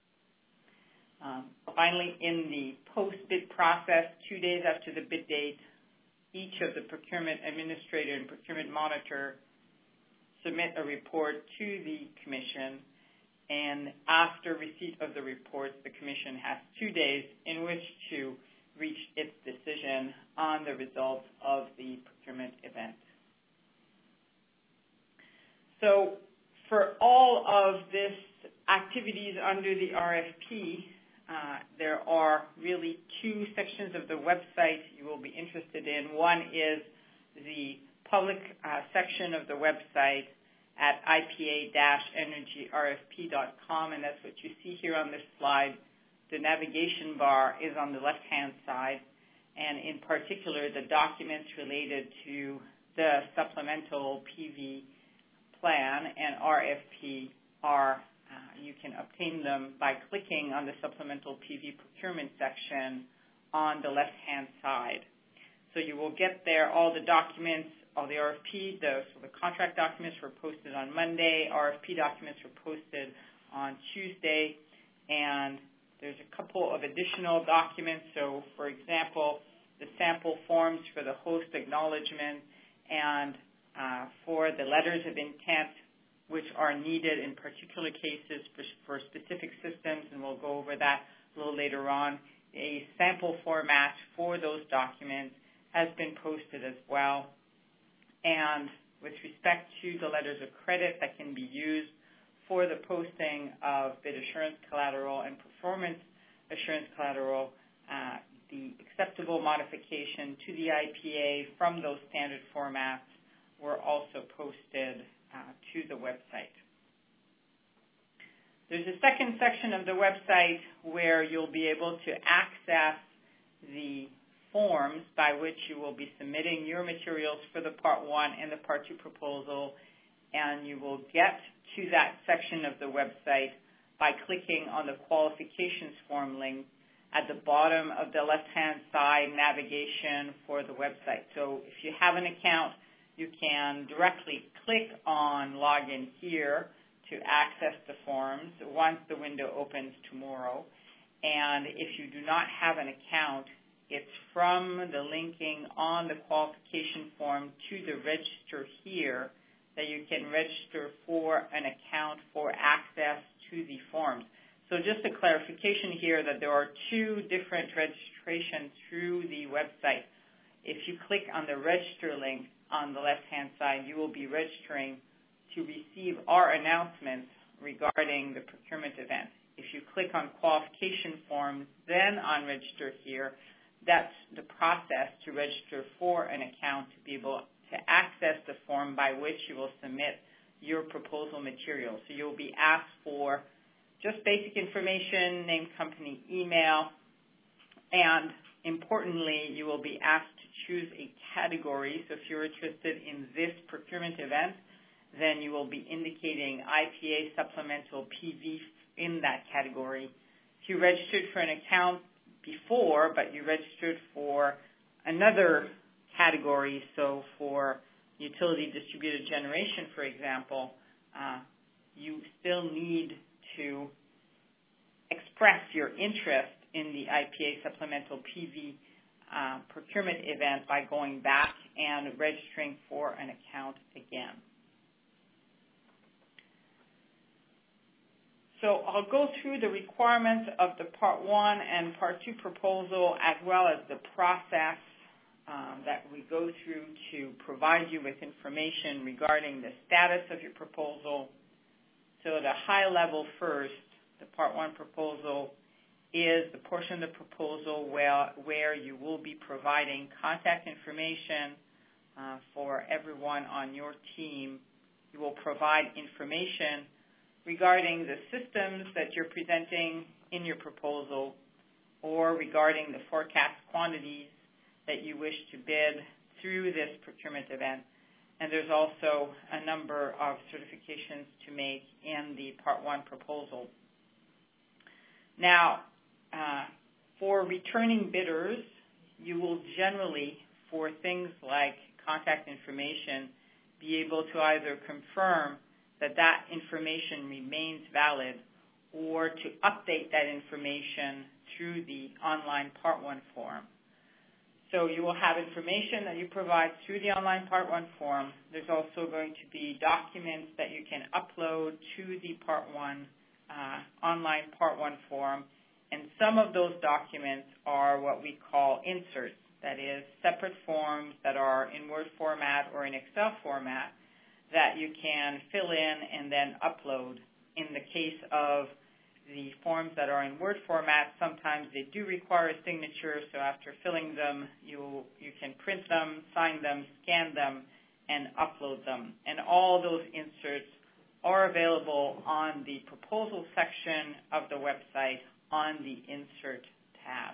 Finally, in the post-bid process, 2 days after the bid date, each of the procurement administrator and procurement monitor submit a report to the Commission, and after receipt of the report, the Commission has 2 days in which to reach its decision on the results of the procurement event. So for all of this activities under the RFP, there are really 2 sections of the website you will be interested in. One is the public section of the website at ipa-energyrfp.com, and that's what you see here on this slide. The navigation bar is on the left-hand side, and in particular, the documents related to the supplemental PV plan and RFP are you can obtain them by clicking on the supplemental PV procurement section on the left-hand side. So you will get there all the documents, all the RFP, so the contract documents were posted on Monday, RFP documents were posted on Tuesday, and there's a couple of additional documents. So, for example, the sample forms for the host acknowledgement and for the letters of intent, which are needed in particular cases for specific systems, and we'll go over that a little later on a sample format for those documents has been posted as well. And with respect to the letters of credit that can be used for the posting of bid assurance collateral and performance assurance collateral, the acceptable modification to the IPA from those standard formats were also posted to the website. There's a second section of the website where you'll be able to access the forms by which you will be submitting your materials for the Part 1 and the Part 2 proposal, and you will get to that section of the website by clicking on the qualifications form link at the bottom of the left-hand side navigation for the website. So if you have an account, you can directly click on Login Here to access the forms once the window opens tomorrow. And if you do not have an account, it's from the linking on the qualification form to the Register Here that you can register for an account for access to the forms. So just a clarification here that there are two different registrations through the website. If you click on the Register link on the left-hand side, you will be registering to receive our announcements regarding the procurement event. If you click on qualification forms, then on Register Here, that's the process to register for an account to be able to access the form by which you will submit your proposal material. So you'll be asked for just basic information, name, company, email, and importantly, you will be asked to choose a category. So if you're interested in this procurement event, then you will be indicating IPA supplemental PV in that category. If you registered for an account before, but you registered for another category, so for utility distributed generation, for example, you still need to express your interest in the IPA supplemental PV procurement event by going back and registering for an account again. So I'll go through the requirements of the Part 1 and Part 2 proposal, as well as the process that we go through to provide you with information regarding the status of your proposal. So at a high level first, the Part 1 proposal is the portion of the proposal where you will be providing contact information for everyone on your team. You will provide information regarding the systems that you're presenting in your proposal or regarding the forecast quantities that you wish to bid through this procurement event. And there's also a number of certifications to make in the Part 1 proposal. Now, for returning bidders, you will generally, for things like contact information, be able to either confirm that that information remains valid or to update that information through the online Part 1 form. So you will have information that you provide through the online Part 1 form. There's also going to be documents that you can upload to the Part 1 online Part 1 form, and some of those documents are what we call inserts, that is, separate forms that are in Word format or in Excel format that you can fill in and then upload. In the case of the forms that are in Word format, sometimes they do require a signature, so after filling them, you can print them, sign them, scan them, and upload them. And all those inserts are available on the proposal section of the website on the Insert tab.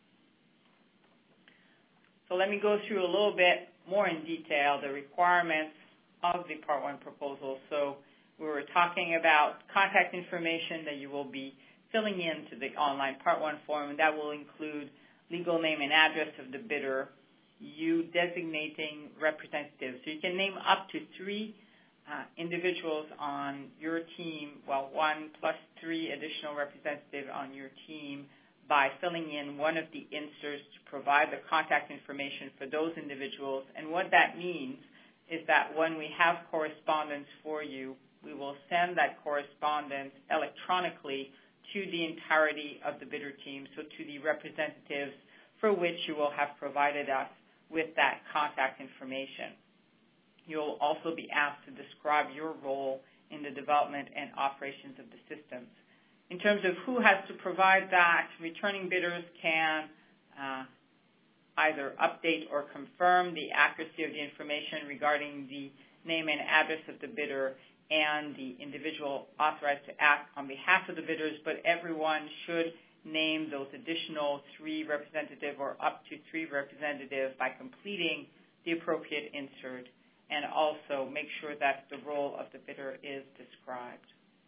So let me go through a little bit more in detail the requirements of the Part 1 proposal. So we were talking about contact information that you will be filling into the online Part 1 form, and that will include legal name and address of the bidder, you designating representatives. So you can name up to 3 individuals on your team, well, 1 plus 3 additional representatives on your team by filling in one of the inserts to provide the contact information for those individuals. And what that means is that when we have correspondence for you, we will send that correspondence electronically to the entirety of the bidder team, so to the representatives for which you will have provided us with that contact information. You'll also be asked to describe your role in the development and operations of the systems. In terms of who has to provide that, returning bidders can either update or confirm the accuracy of the information regarding the name and address of the bidder and the individual authorized to act on behalf of the bidders, but everyone should name those additional 3 representatives or up to 3 representatives by completing the appropriate insert, and also make sure that the role of the bidder is described.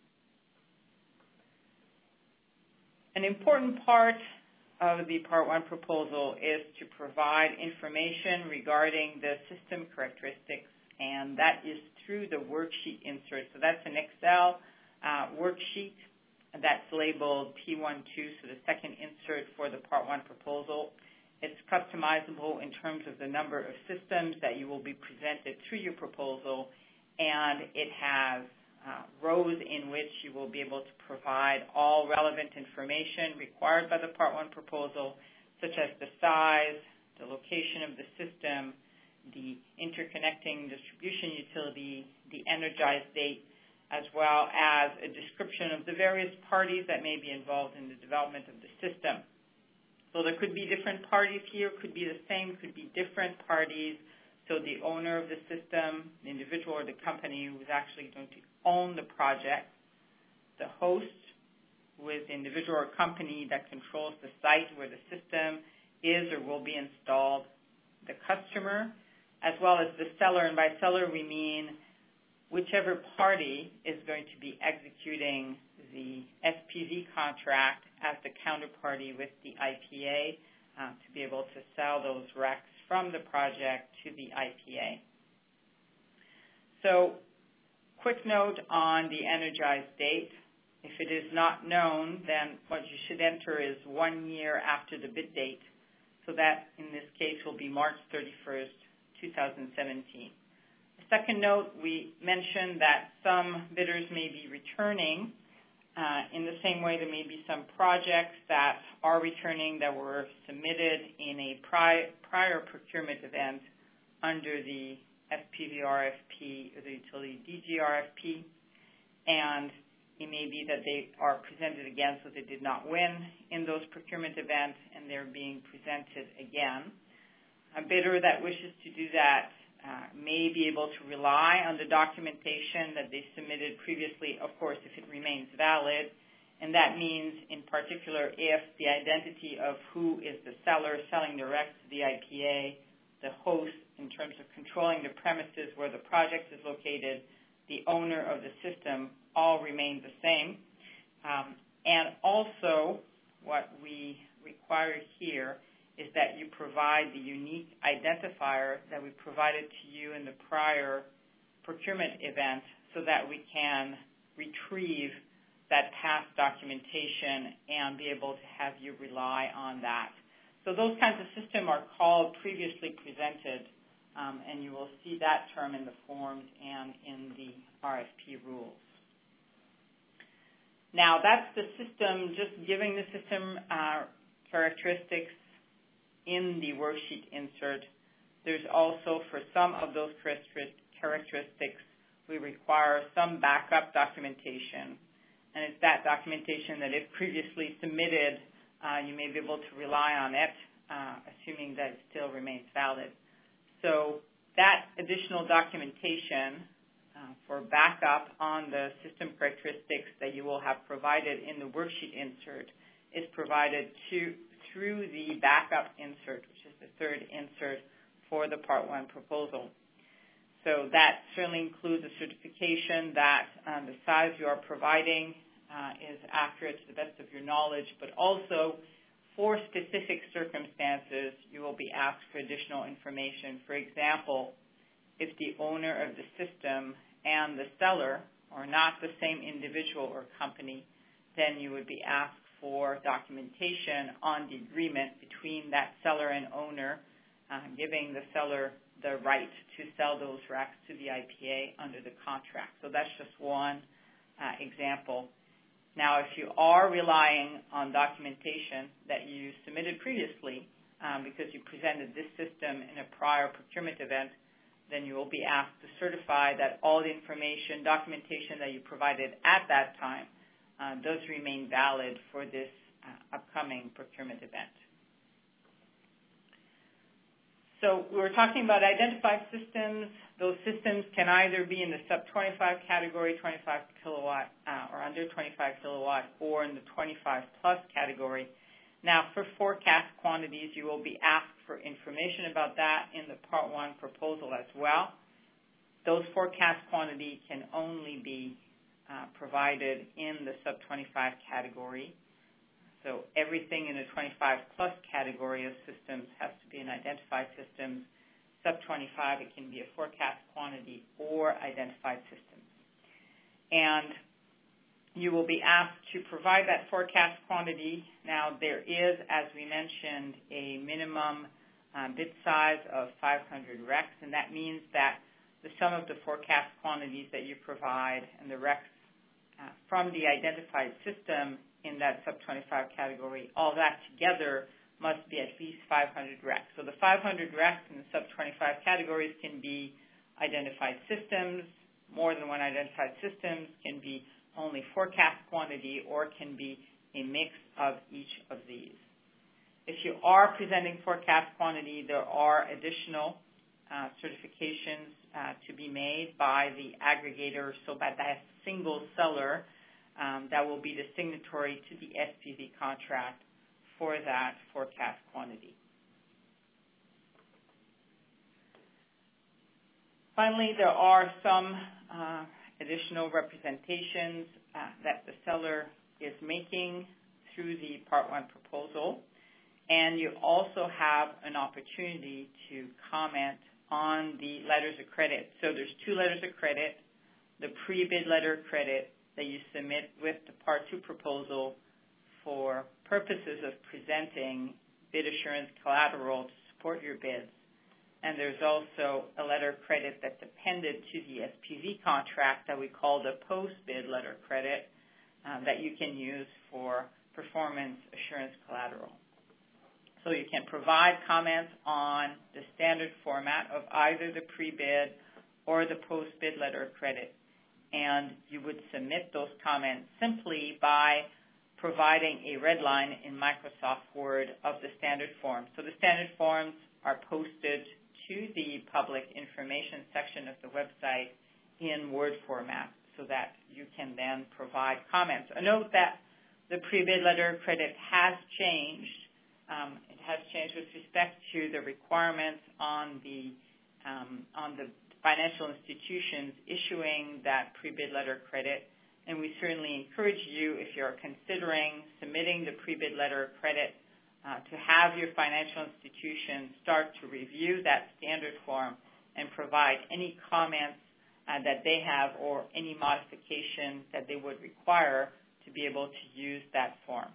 An important part of the Part 1 proposal is to provide information regarding the system characteristics, and that is through the worksheet insert. So that's an Excel worksheet that's labeled P12, so the second insert for the Part 1 proposal. It's customizable in terms of the number of systems that you will be presented through your proposal, and it has rows in which you will be able to provide all relevant information required by the Part 1 proposal, such as the size, the location of the system, the interconnecting distribution utility, the energized date, as well as a description of the various parties that may be involved in the development of the system. So there could be different parties here, could be the same, could be different parties. So the owner of the system, the individual or the company who is actually going to own the project, the host, who is the individual or company that controls the site where the system is or will be installed, the customer, as well as the seller. And by seller, we mean whichever party is going to be executing the SPV contract as the counterparty with the IPA to be able to sell those RECs from the project to the IPA. So, quick note on the energized date. If it is not known, then what you should enter is 1 year after the bid date. So that, in this case, will be March 31st, 2017. The second note, we mentioned that some bidders may be returning. In the same way, there may be some projects that are returning that were submitted in a prior procurement event under the SPV RFP or the utility DG RFP, and it may be that they are presented again, so they did not win in those procurement events, and they're being presented again. A bidder that wishes to do that may be able to rely on the documentation that they submitted previously, of course, if it remains valid. And that means, in particular, if the identity of who is the seller selling direct to the IPA, the host in terms of controlling the premises where the project is located, the owner of the system, all remain the same. And also, what we require here is that you provide the unique identifier that we provided to you in the prior procurement event so that we can retrieve that past documentation and be able to have you rely on that. So those kinds of systems are called previously presented, and you will see that term in the forms and in the RFP rules. Now, that's the system, just giving the system characteristics in the worksheet insert. There's also, for some of those characteristics, we require some backup documentation. And it's that documentation that if previously submitted, you may be able to rely on it, assuming that it still remains valid. So that additional documentation for backup on the system characteristics that you will have provided in the worksheet insert is provided through the backup insert, which is the third insert for the Part 1 proposal. So that certainly includes a certification that the size you are providing is accurate to the best of your knowledge, but also for specific circumstances, you will be asked for additional information. For example, if the owner of the system and the seller are not the same individual or company, then you would be asked for documentation on the agreement between that seller and owner, giving the seller the right to sell those RECs to the IPA under the contract. So that's just one example. Now, if you are relying on documentation that you submitted previously because you presented this system in a prior procurement event, then you will be asked to certify that all the information, documentation that you provided at that time does remain valid for this upcoming procurement event. So we were talking about identified systems. Those systems can either be in the sub-25 category, 25 kilowatt or under 25 kilowatt, or in the 25 plus category. Now, for forecast quantities, you will be asked for information about that in the Part 1 proposal as well. Those forecast quantities can only be provided in the sub-25 category. So everything in the 25 plus category of systems has to be an identified system. Sub-25, it can be a forecast quantity or identified systems. And you will be asked to provide that forecast quantity. Now, there is, as we mentioned, a minimum bid size of 500 RECs, and that means that the sum of the forecast quantities that you provide and the RECs from the identified system in that sub-25 category, all that together must be at least 500 RECs. So the 500 RECs in the sub-25 categories can be identified systems, more than one identified systems, can be only forecast quantity, or can be a mix of each of these. If you are presenting forecast quantity, there are additional certifications to be made by the aggregator, so by that single seller that will be the signatory to the SPV contract for that forecast quantity. Finally, there are some additional representations that the seller is making through the Part 1 proposal, and you also have an opportunity to comment on the letters of credit. So there's two letters of credit, the pre-bid letter of credit that you submit with the Part 2 proposal for purposes of presenting bid assurance collateral to support your bids. And there's also a letter of credit that's appended to the SPV contract that we call the post-bid letter of credit that you can use for performance assurance collateral. So you can provide comments on the standard format of either the pre-bid or the post-bid letter of credit. And you would submit those comments simply by providing a red line in Microsoft Word of the standard form. So the standard forms are posted to the public information section of the website in Word format so that you can then provide comments. A note that the pre-bid letter of credit has changed. It has changed with respect to the requirements on the financial institutions issuing that pre-bid letter of credit. And we certainly encourage you, if you're considering submitting the pre-bid letter of credit, to have your financial institution start to review that standard form and provide any comments that they have or any modification that they would require to be able to use that form.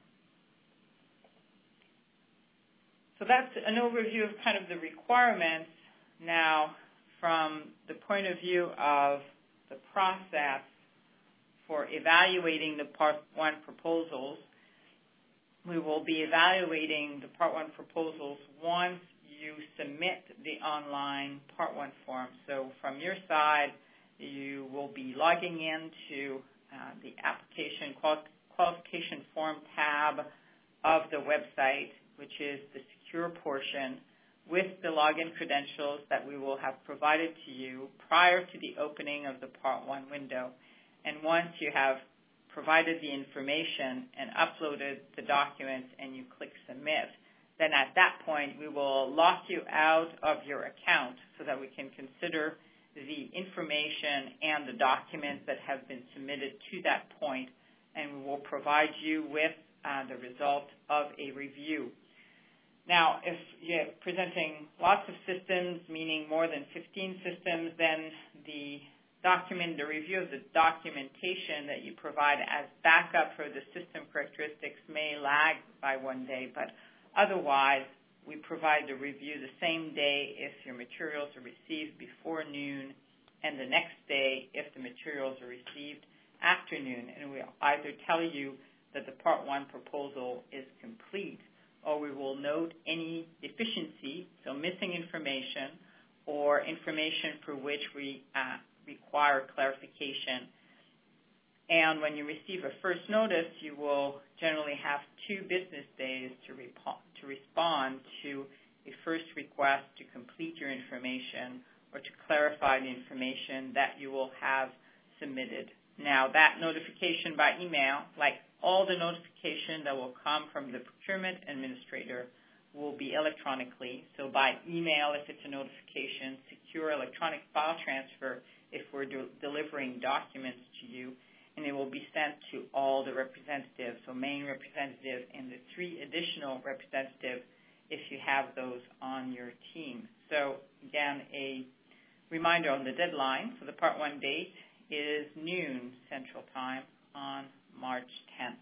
So that's an overview of kind of the requirements. Now, from the point of view of the process for evaluating the Part 1 proposals, we will be evaluating the Part 1 proposals once you submit the online Part 1 form. So from your side, you will be logging into the application qualification form tab of the website, which is the secure portion, with the login credentials that we will have provided to you prior to the opening of the Part 1 window. And once you have provided the information and uploaded the documents and you click submit, then at that point we will lock you out of your account so that we can consider the information and the documents that have been submitted to that point, and we will provide you with the result of a review. Now, if you're presenting lots of systems, meaning more than 15 systems, then the review of the documentation that you provide as backup for the system characteristics may lag by 1 day, but otherwise we provide the review the same day if your materials are received before noon, and the next day if the materials are received afternoon, and we'll either tell you that the Part 1 proposal is complete, or we will note any deficiency, so missing information, or information for which we require clarification. And when you receive a first notice, you will generally have 2 business days to respond to a first request to complete your information or to clarify the information that you will have submitted. Now, that notification by email, like all the notification that will come from the procurement administrator, will be electronically. So by email if it's a notification, secure electronic file transfer if we're delivering documents to you, and it will be sent to all the representatives, so main representative and the 3 additional representatives if you have those on your team. So again, a reminder on the deadline for the Part 1 date is noon Central Time on March 10th.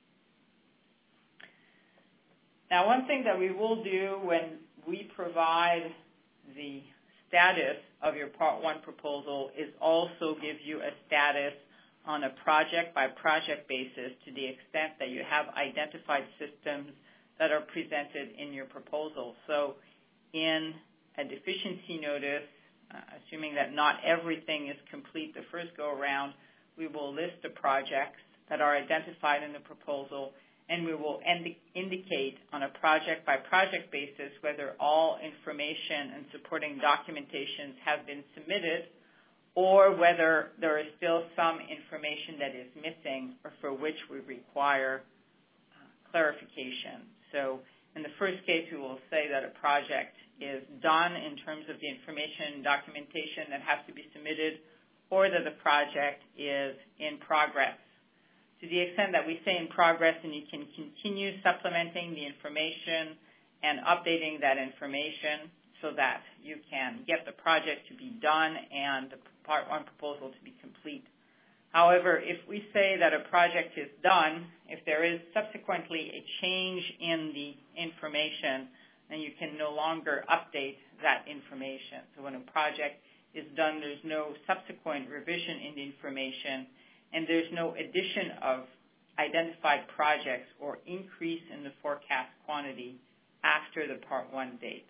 Now, one thing that we will do when we provide the status of your Part 1 proposal is also give you a status on a project-by-project basis to the extent that you have identified systems that are presented in your proposal. So in a deficiency notice, assuming that not everything is complete the first go-around, we will list the projects that are identified in the proposal, and we will indicate on a project-by-project basis whether all information and supporting documentations have been submitted or whether there is still some information that is missing or for which we require clarification. So in the first case, we will say that a project is done in terms of the information and documentation that has to be submitted, or that the project is in progress. To the extent that we say in progress, and you can continue supplementing the information and updating that information so that you can get the project to be done and the Part 1 proposal to be complete. However, if we say that a project is done, if there is subsequently a change in the information, then you can no longer update that information. So when a project is done, there's no subsequent revision in the information, and there's no addition of identified projects or increase in the forecast quantity after the Part 1 date.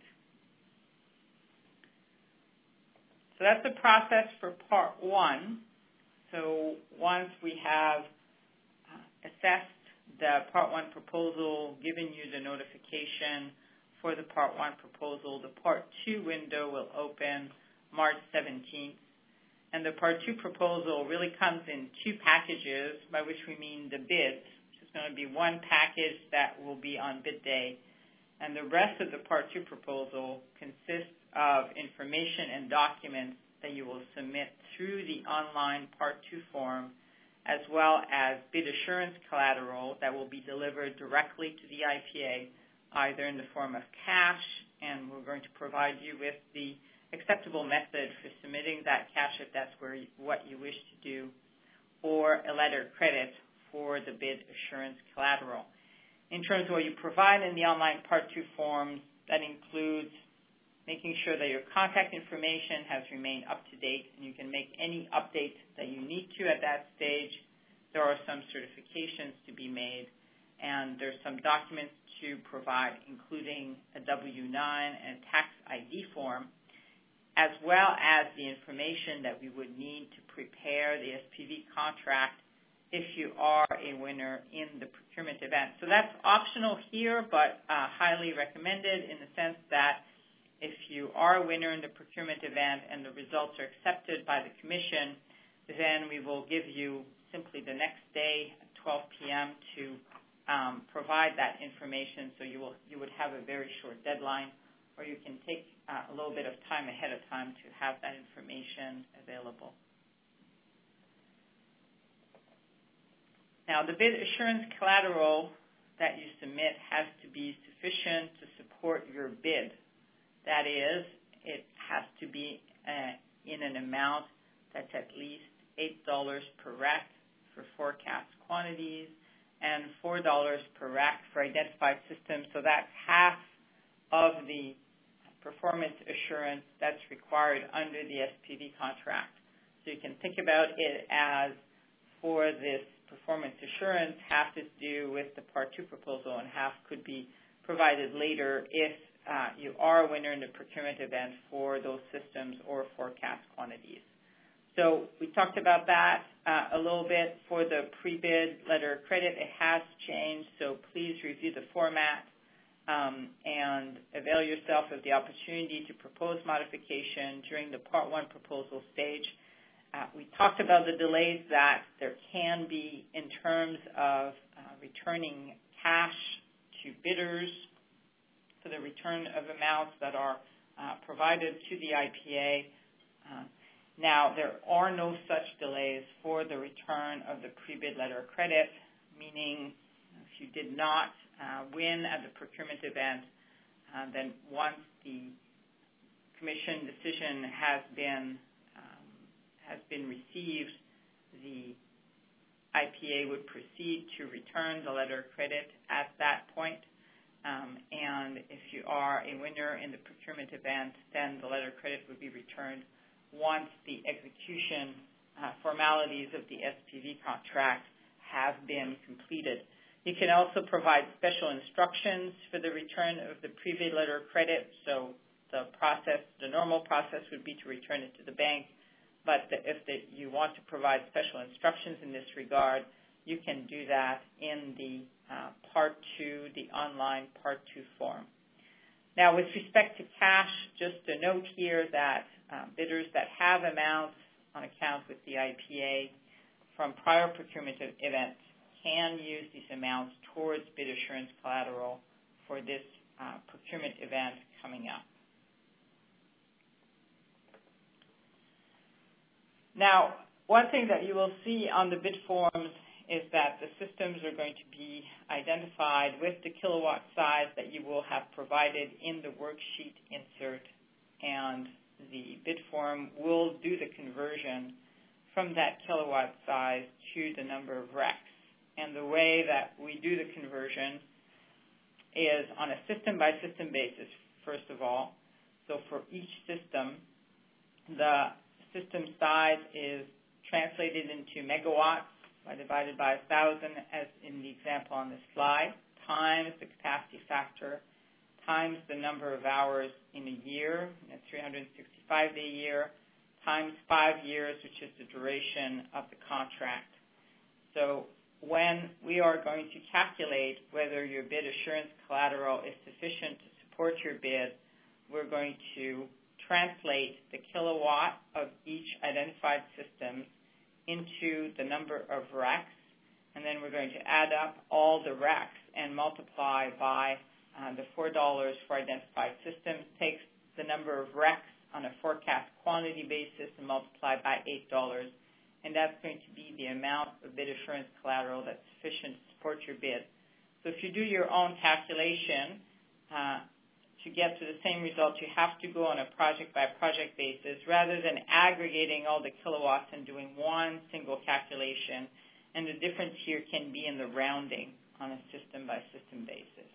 So that's the process for Part 1. So once we have assessed the Part 1 proposal, given you the notification for the Part 1 proposal, the Part 2 window will open March 17th. And the Part 2 proposal really comes in 2 packages, by which we mean the bids. It's going to be one package that will be on bid day. And the rest of the Part 2 proposal consists of information and documents that you will submit through the online Part 2 form, as well as bid assurance collateral that will be delivered directly to the IPA, either in the form of cash, and we're going to provide you with the acceptable method for submitting that cash if that's what you wish to do, or a letter of credit for the bid assurance collateral. In terms of what you provide in the online Part 2 form, that includes making sure that your contact information has remained up to date and you can make any updates that you need to at that stage. There are some certifications to be made, and there's some documents to provide, including a W-9 and a tax ID form, as well as the information that we would need to prepare the SPV contract if you are a winner in the procurement event. So that's optional here, but highly recommended in the sense that if you are a winner in the procurement event and the results are accepted by the Commission, then we will give you simply the next day at 12 p.m. to provide that information. So you would have a very short deadline, or you can take a little bit of time ahead of time to have that information available. Now, the bid assurance collateral that you submit has to be sufficient to support your bid. That is, it has to be in an amount that's at least $8 per rec for forecast quantities and $4 per rec for identified systems. So that's half of the performance assurance that's required under the SPV contract. So you can think about it as for this performance assurance, half is due with the Part 2 proposal and half could be provided later if you are a winner in the procurement event for those systems or forecast quantities. So we talked about that a little bit. For the pre-bid letter of credit, it has changed, so please review the format and avail yourself of the opportunity to propose modification during the Part 1 proposal stage. We talked about the delays that there can be in terms of returning cash to bidders for the return of amounts that are provided to the IPA. Now, there are no such delays for the return of the pre-bid letter of credit, meaning if you did not win at the procurement event, then once the commission decision has been received, the IPA would proceed to return the letter of credit at that point. And if you are a winner in the procurement event, then the letter of credit would be returned once the execution formalities of the SPV contract have been completed. You can also provide special instructions for the return of the pre-bid letter of credit. So the normal process would be to return it to the bank. But if you want to provide special instructions in this regard, you can do that in the Part 2, the online Part 2 form. Now, with respect to cash, just a note here that bidders that have amounts on account with the IPA from prior procurement events can use these amounts towards bid assurance collateral for this procurement event coming up. Now, one thing that you will see on the bid forms is that the systems are going to be identified with the kilowatt size that you will have provided in the worksheet insert, and the bid form will do the conversion from that kilowatt size to the number of RECs. And the way that we do the conversion is on a system-by-system basis, first of all. So for each system, the system size is translated into megawatts divided by 1,000, as in the example on this slide, times the capacity factor, times the number of hours in a year, a 365-day year, times 5 years, which is the duration of the contract. So when we are going to calculate whether your bid assurance collateral is sufficient to support your bid, we're going to translate the kilowatt of each identified system into the number of RECs, and then we're going to add up all the RECs and multiply by the $4 for identified systems, takes the number of RECs on a forecast quantity basis and multiply by $8, and that's going to be the amount of bid assurance collateral that's sufficient to support your bid. So if you do your own calculation, to get to the same result, you have to go on a project-by-project basis rather than aggregating all the kilowatts and doing one single calculation. And the difference here can be in the rounding on a system-by-system basis.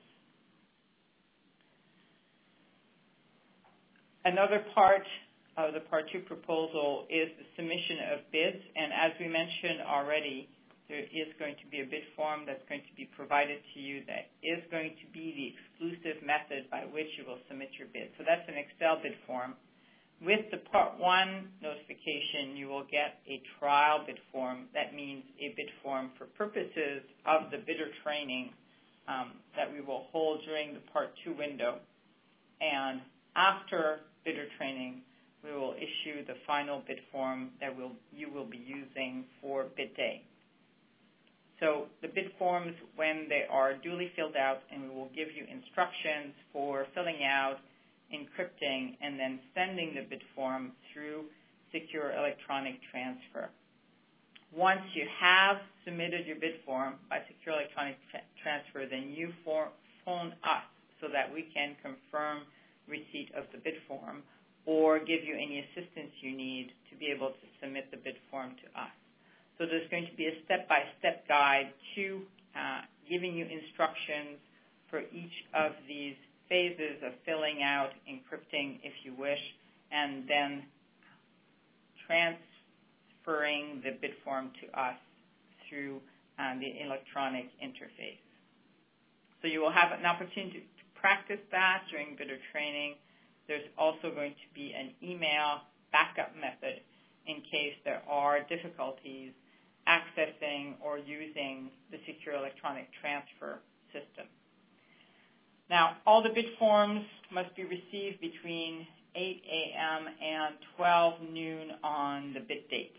Another part of the Part 2 proposal is the submission of bids. And as we mentioned already, there is going to be a bid form that's going to be provided to you that is going to be the exclusive method by which you will submit your bid. So that's an Excel bid form. With the Part 1 notification, you will get a trial bid form. That means a bid form for purposes of the bidder training that we will hold during the Part 2 window. And after bidder training, we will issue the final bid form that you will be using for bid day. So the bid forms, when they are duly filled out, and we will give you instructions for filling out, encrypting, and then sending the bid form through secure electronic transfer. Once you have submitted your bid form by secure electronic transfer, then you phone us so that we can confirm receipt of the bid form or give you any assistance you need to be able to submit the bid form to us. So there's going to be a step-by-step guide to giving you instructions for each of these phases of filling out, encrypting if you wish, and then transferring the bid form to us through the electronic interface. So you will have an opportunity to practice that during bidder training. There's also going to be an email backup method in case there are difficulties accessing or using the secure electronic transfer system. Now, all the bid forms must be received between 8 a.m. and 12 noon on the bid date.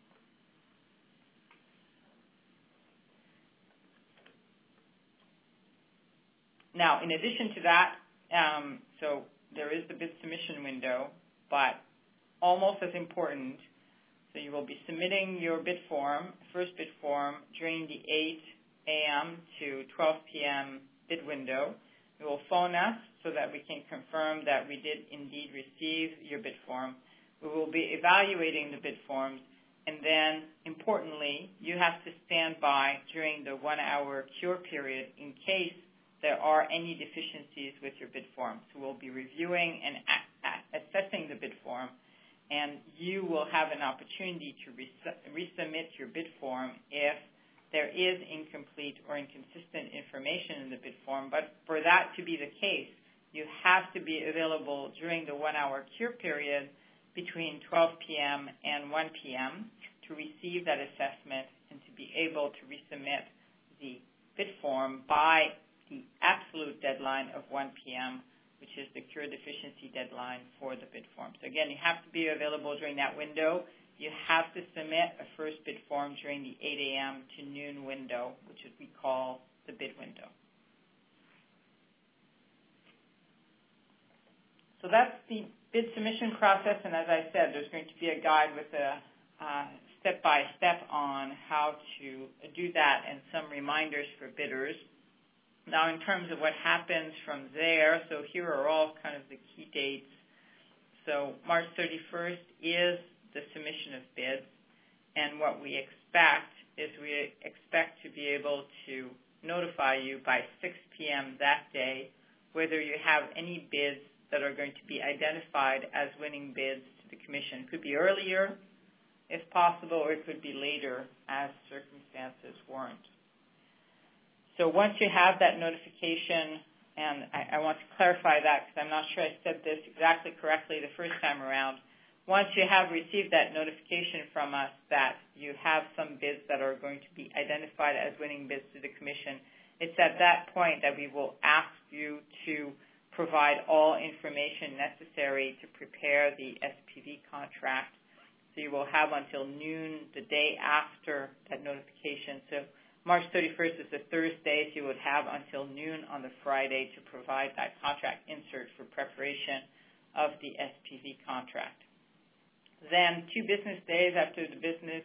Now, in addition to that, so there is the bid submission window, but almost as important, so you will be submitting your bid form, first bid form, during the 8 a.m. to 12 p.m. bid window. You will phone us so that we can confirm that we did indeed receive your bid form. We will be evaluating the bid forms, and then, importantly, you have to stand by during the 1-hour cure period in case there are any deficiencies with your bid form. So we'll be reviewing and assessing the bid form, and you will have an opportunity to resubmit your bid form if there is incomplete or inconsistent information in the bid form. But for that to be the case, you have to be available during the 1-hour cure period between 12 p.m. and 1 p.m. to receive that assessment and to be able to resubmit the bid form by the absolute deadline of 1 p.m., which is the cure deficiency deadline for the bid form. So again, you have to be available during that window. You have to submit a first bid form during the 8 a.m. to noon window, which is we call the bid window. So that's the bid submission process, and as I said, there's going to be a guide with a step-by-step on how to do that and some reminders for bidders. Now, in terms of what happens from there, so here are all kind of the key dates. So March 31st is the submission of bids, and what we expect is we expect to be able to notify you by 6 p.m. that day whether you have any bids that are going to be identified as winning bids to the Commission. It could be earlier, if possible, or it could be later as circumstances warrant. So once you have that notification, and I want to clarify that because I'm not sure I said this exactly correctly the first time around, once you have received that notification from us that you have some bids that are going to be identified as winning bids to the Commission, it's at that point that we will ask you to provide all information necessary to prepare the SPV contract. So you will have until noon the day after that notification. So March 31st is a Thursday, so you would have until noon on the Friday to provide that contract insert for preparation of the SPV contract. Then 2 business days after the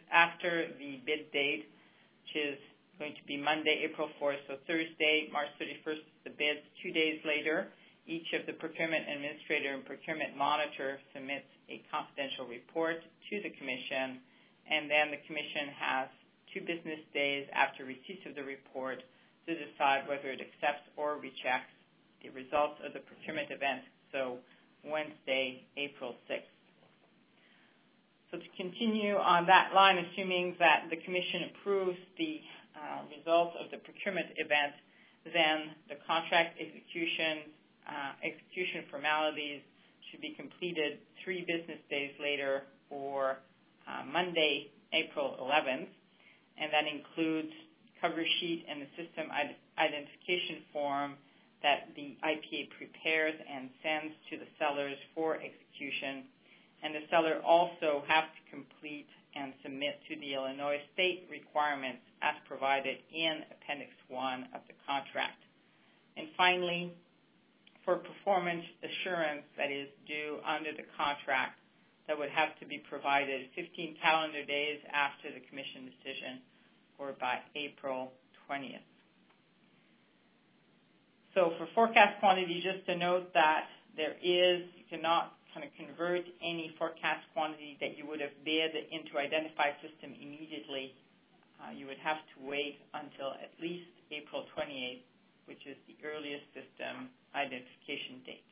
bid date, which is going to be Monday, April 4th, so Thursday, March 31st is the bids. 2 days later, each of the procurement administrator and procurement monitor submits a confidential report to the Commission, and then the Commission has 2 business days after receipt of the report to decide whether it accepts or rejects the results of the procurement event, so Wednesday, April 6th. So to continue on that line, assuming that the Commission approves the results of the procurement event, then the contract execution formalities should be completed 3 business days later, or Monday, April 11th. And that includes cover sheet and the system identification form that the IPA prepares and sends to the sellers for execution. And the seller also has to complete and submit to the Illinois state requirements as provided in Appendix 1 of the contract. And finally, for performance assurance that is due under the contract, that would have to be provided 15 calendar days after the Commission decision, or by April 20th. So for forecast quantity, just to note that you cannot kind of convert any forecast quantity that you would have bid into identified system immediately. You would have to wait until at least April 28th, which is the earliest system identification date.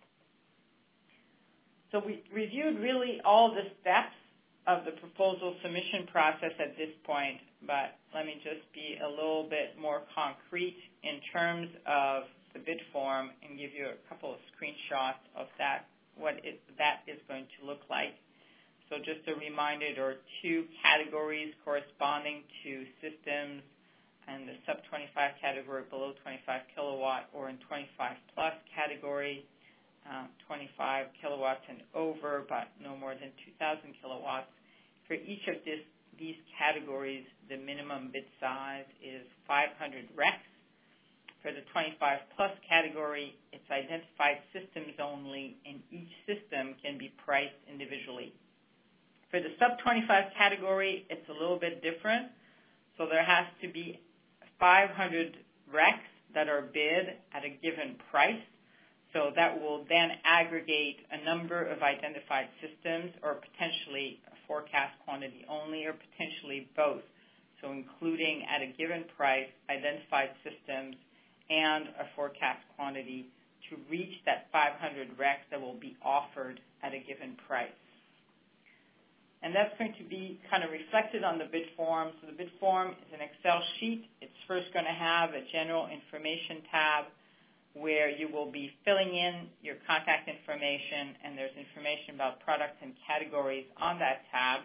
So we reviewed really all the steps of the proposal submission process at this point. but let me just be a little bit more concrete in terms of the bid form and give you a couple of screenshots of that, that is going to look like. So just a reminder, there are two categories corresponding to systems and the sub-25 category, below 25 kilowatt, or in 25 plus category, 25 kilowatts and over, but no more than 2,000 kilowatts. For each of these categories, the minimum bid size is 500 RECs. For the 25 plus category, it's identified systems only, and each system can be priced individually. For the sub-25 category, it's a little bit different. So there has to be 500 RECs that are bid at a given price. So that will then aggregate a number of identified systems, or potentially a forecast quantity only, or potentially both. So including at a given price identified systems and a forecast quantity to reach that 500 RECs that will be offered at a given price. And that's going to be kind of reflected on the bid form. So the bid form is an Excel sheet. It's first going to have a general information tab where you will be filling in your contact information, and there's information about products and categories on that tab.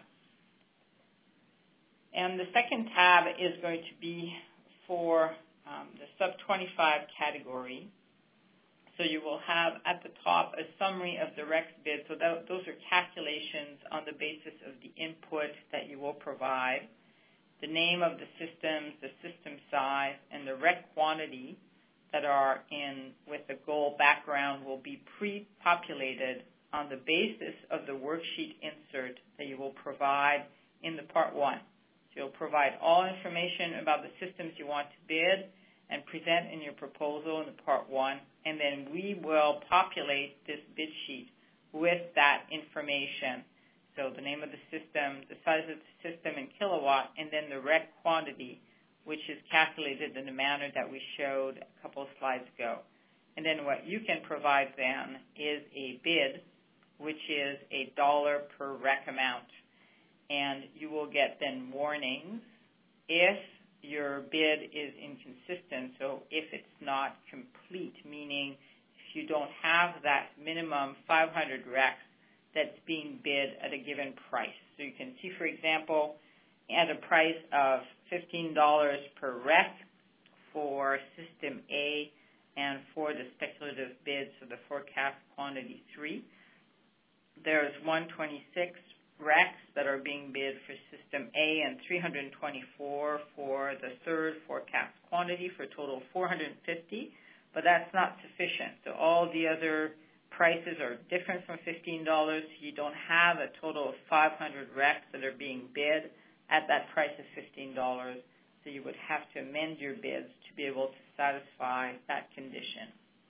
And the second tab is going to be for the sub-25 category. So you will have at the top a summary of the RECs bid. So those are calculations on the basis of the input that you will provide, the name of the systems, the system size, and the REC quantity that are in with the goal background will be pre-populated on the basis of the worksheet insert that you will provide in the Part 1. So you'll provide all information about the systems you want to bid and present in your proposal in the Part 1, and then we will populate this bid sheet with that information. So the name of the system, the size of the system in kilowatt, and then the REC quantity, which is calculated in the manner that we showed a couple of slides ago. And then what you can provide then is a bid, which is $1 per REC amount. And you will get then warnings if your bid is inconsistent. So if it's not complete, meaning if you don't have that minimum 500 RECs that's being bid at a given price. So you can see, for example, at a price of $15 per REC for System A and for the speculative bid, so the forecast quantity 3, there's 126 RECs that are being bid for System A and 324 for the third forecast quantity for a total of 450, but that's not sufficient. So all the other prices are different from $15. You don't have a total of 500 RECs that are being bid at that price of $15. So you would have to amend your bids to be able to satisfy that condition.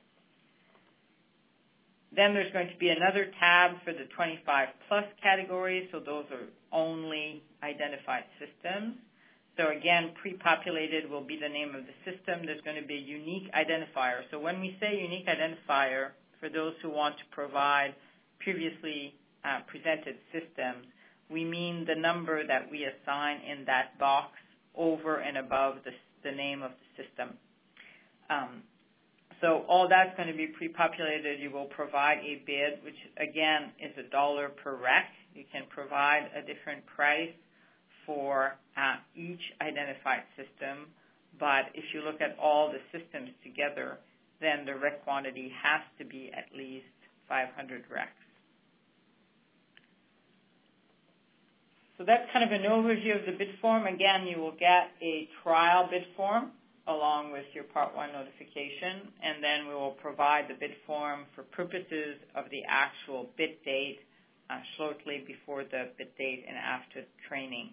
Then there's going to be another tab for the 25 plus category, so those are only identified systems. So again, pre-populated will be the name of the system. There's going to be a unique identifier. So when we say unique identifier, for those who want to provide previously presented systems, we mean the number that we assign in that box over and above the name of the system. So all that's going to be pre-populated. You will provide a bid, which again is $1 per REC. You can provide a different price for each identified system, but if you look at all the systems together, then the REC quantity has to be at least 500 RECs. So that's kind of an overview of the bid form. Again, you will get a trial bid form along with your Part 1 notification, and then we will provide the bid form for purposes of the actual bid date shortly before the bid date and after training.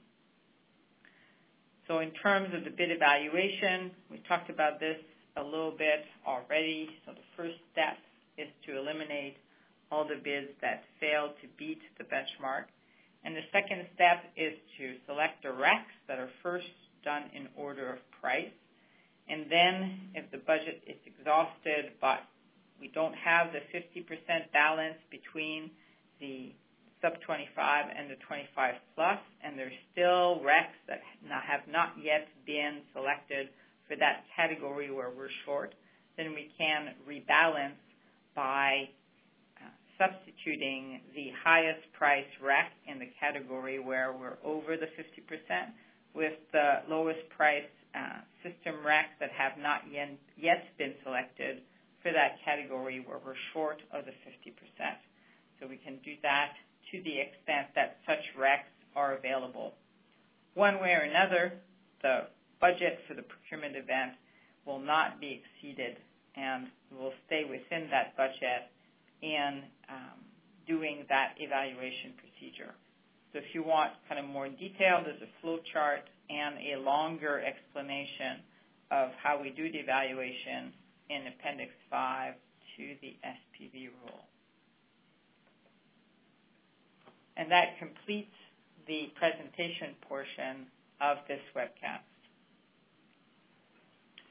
So in terms of the bid evaluation, we talked about this a little bit already. So the first step is to eliminate all the bids that fail to beat the benchmark. And the second step is to select the RECs that are first done in order of price. And then if the budget is exhausted, but we don't have the 50% balance between the sub-25 and the 25 plus, and there's still recs that have not yet been selected for that category where we're short, then we can rebalance by substituting the highest price rec in the category where we're over the 50% with the lowest price system recs that have not yet been selected for that category where we're short of the 50%. So we can do that to the extent that such recs are available. One way or another, the budget for the procurement event will not be exceeded, and we'll stay within that budget in doing that evaluation procedure. So if you want kind of more detail, there's a flow chart and a longer explanation of how we do the evaluation in Appendix 5 to the SPV rule. And that completes the presentation portion of this webcast.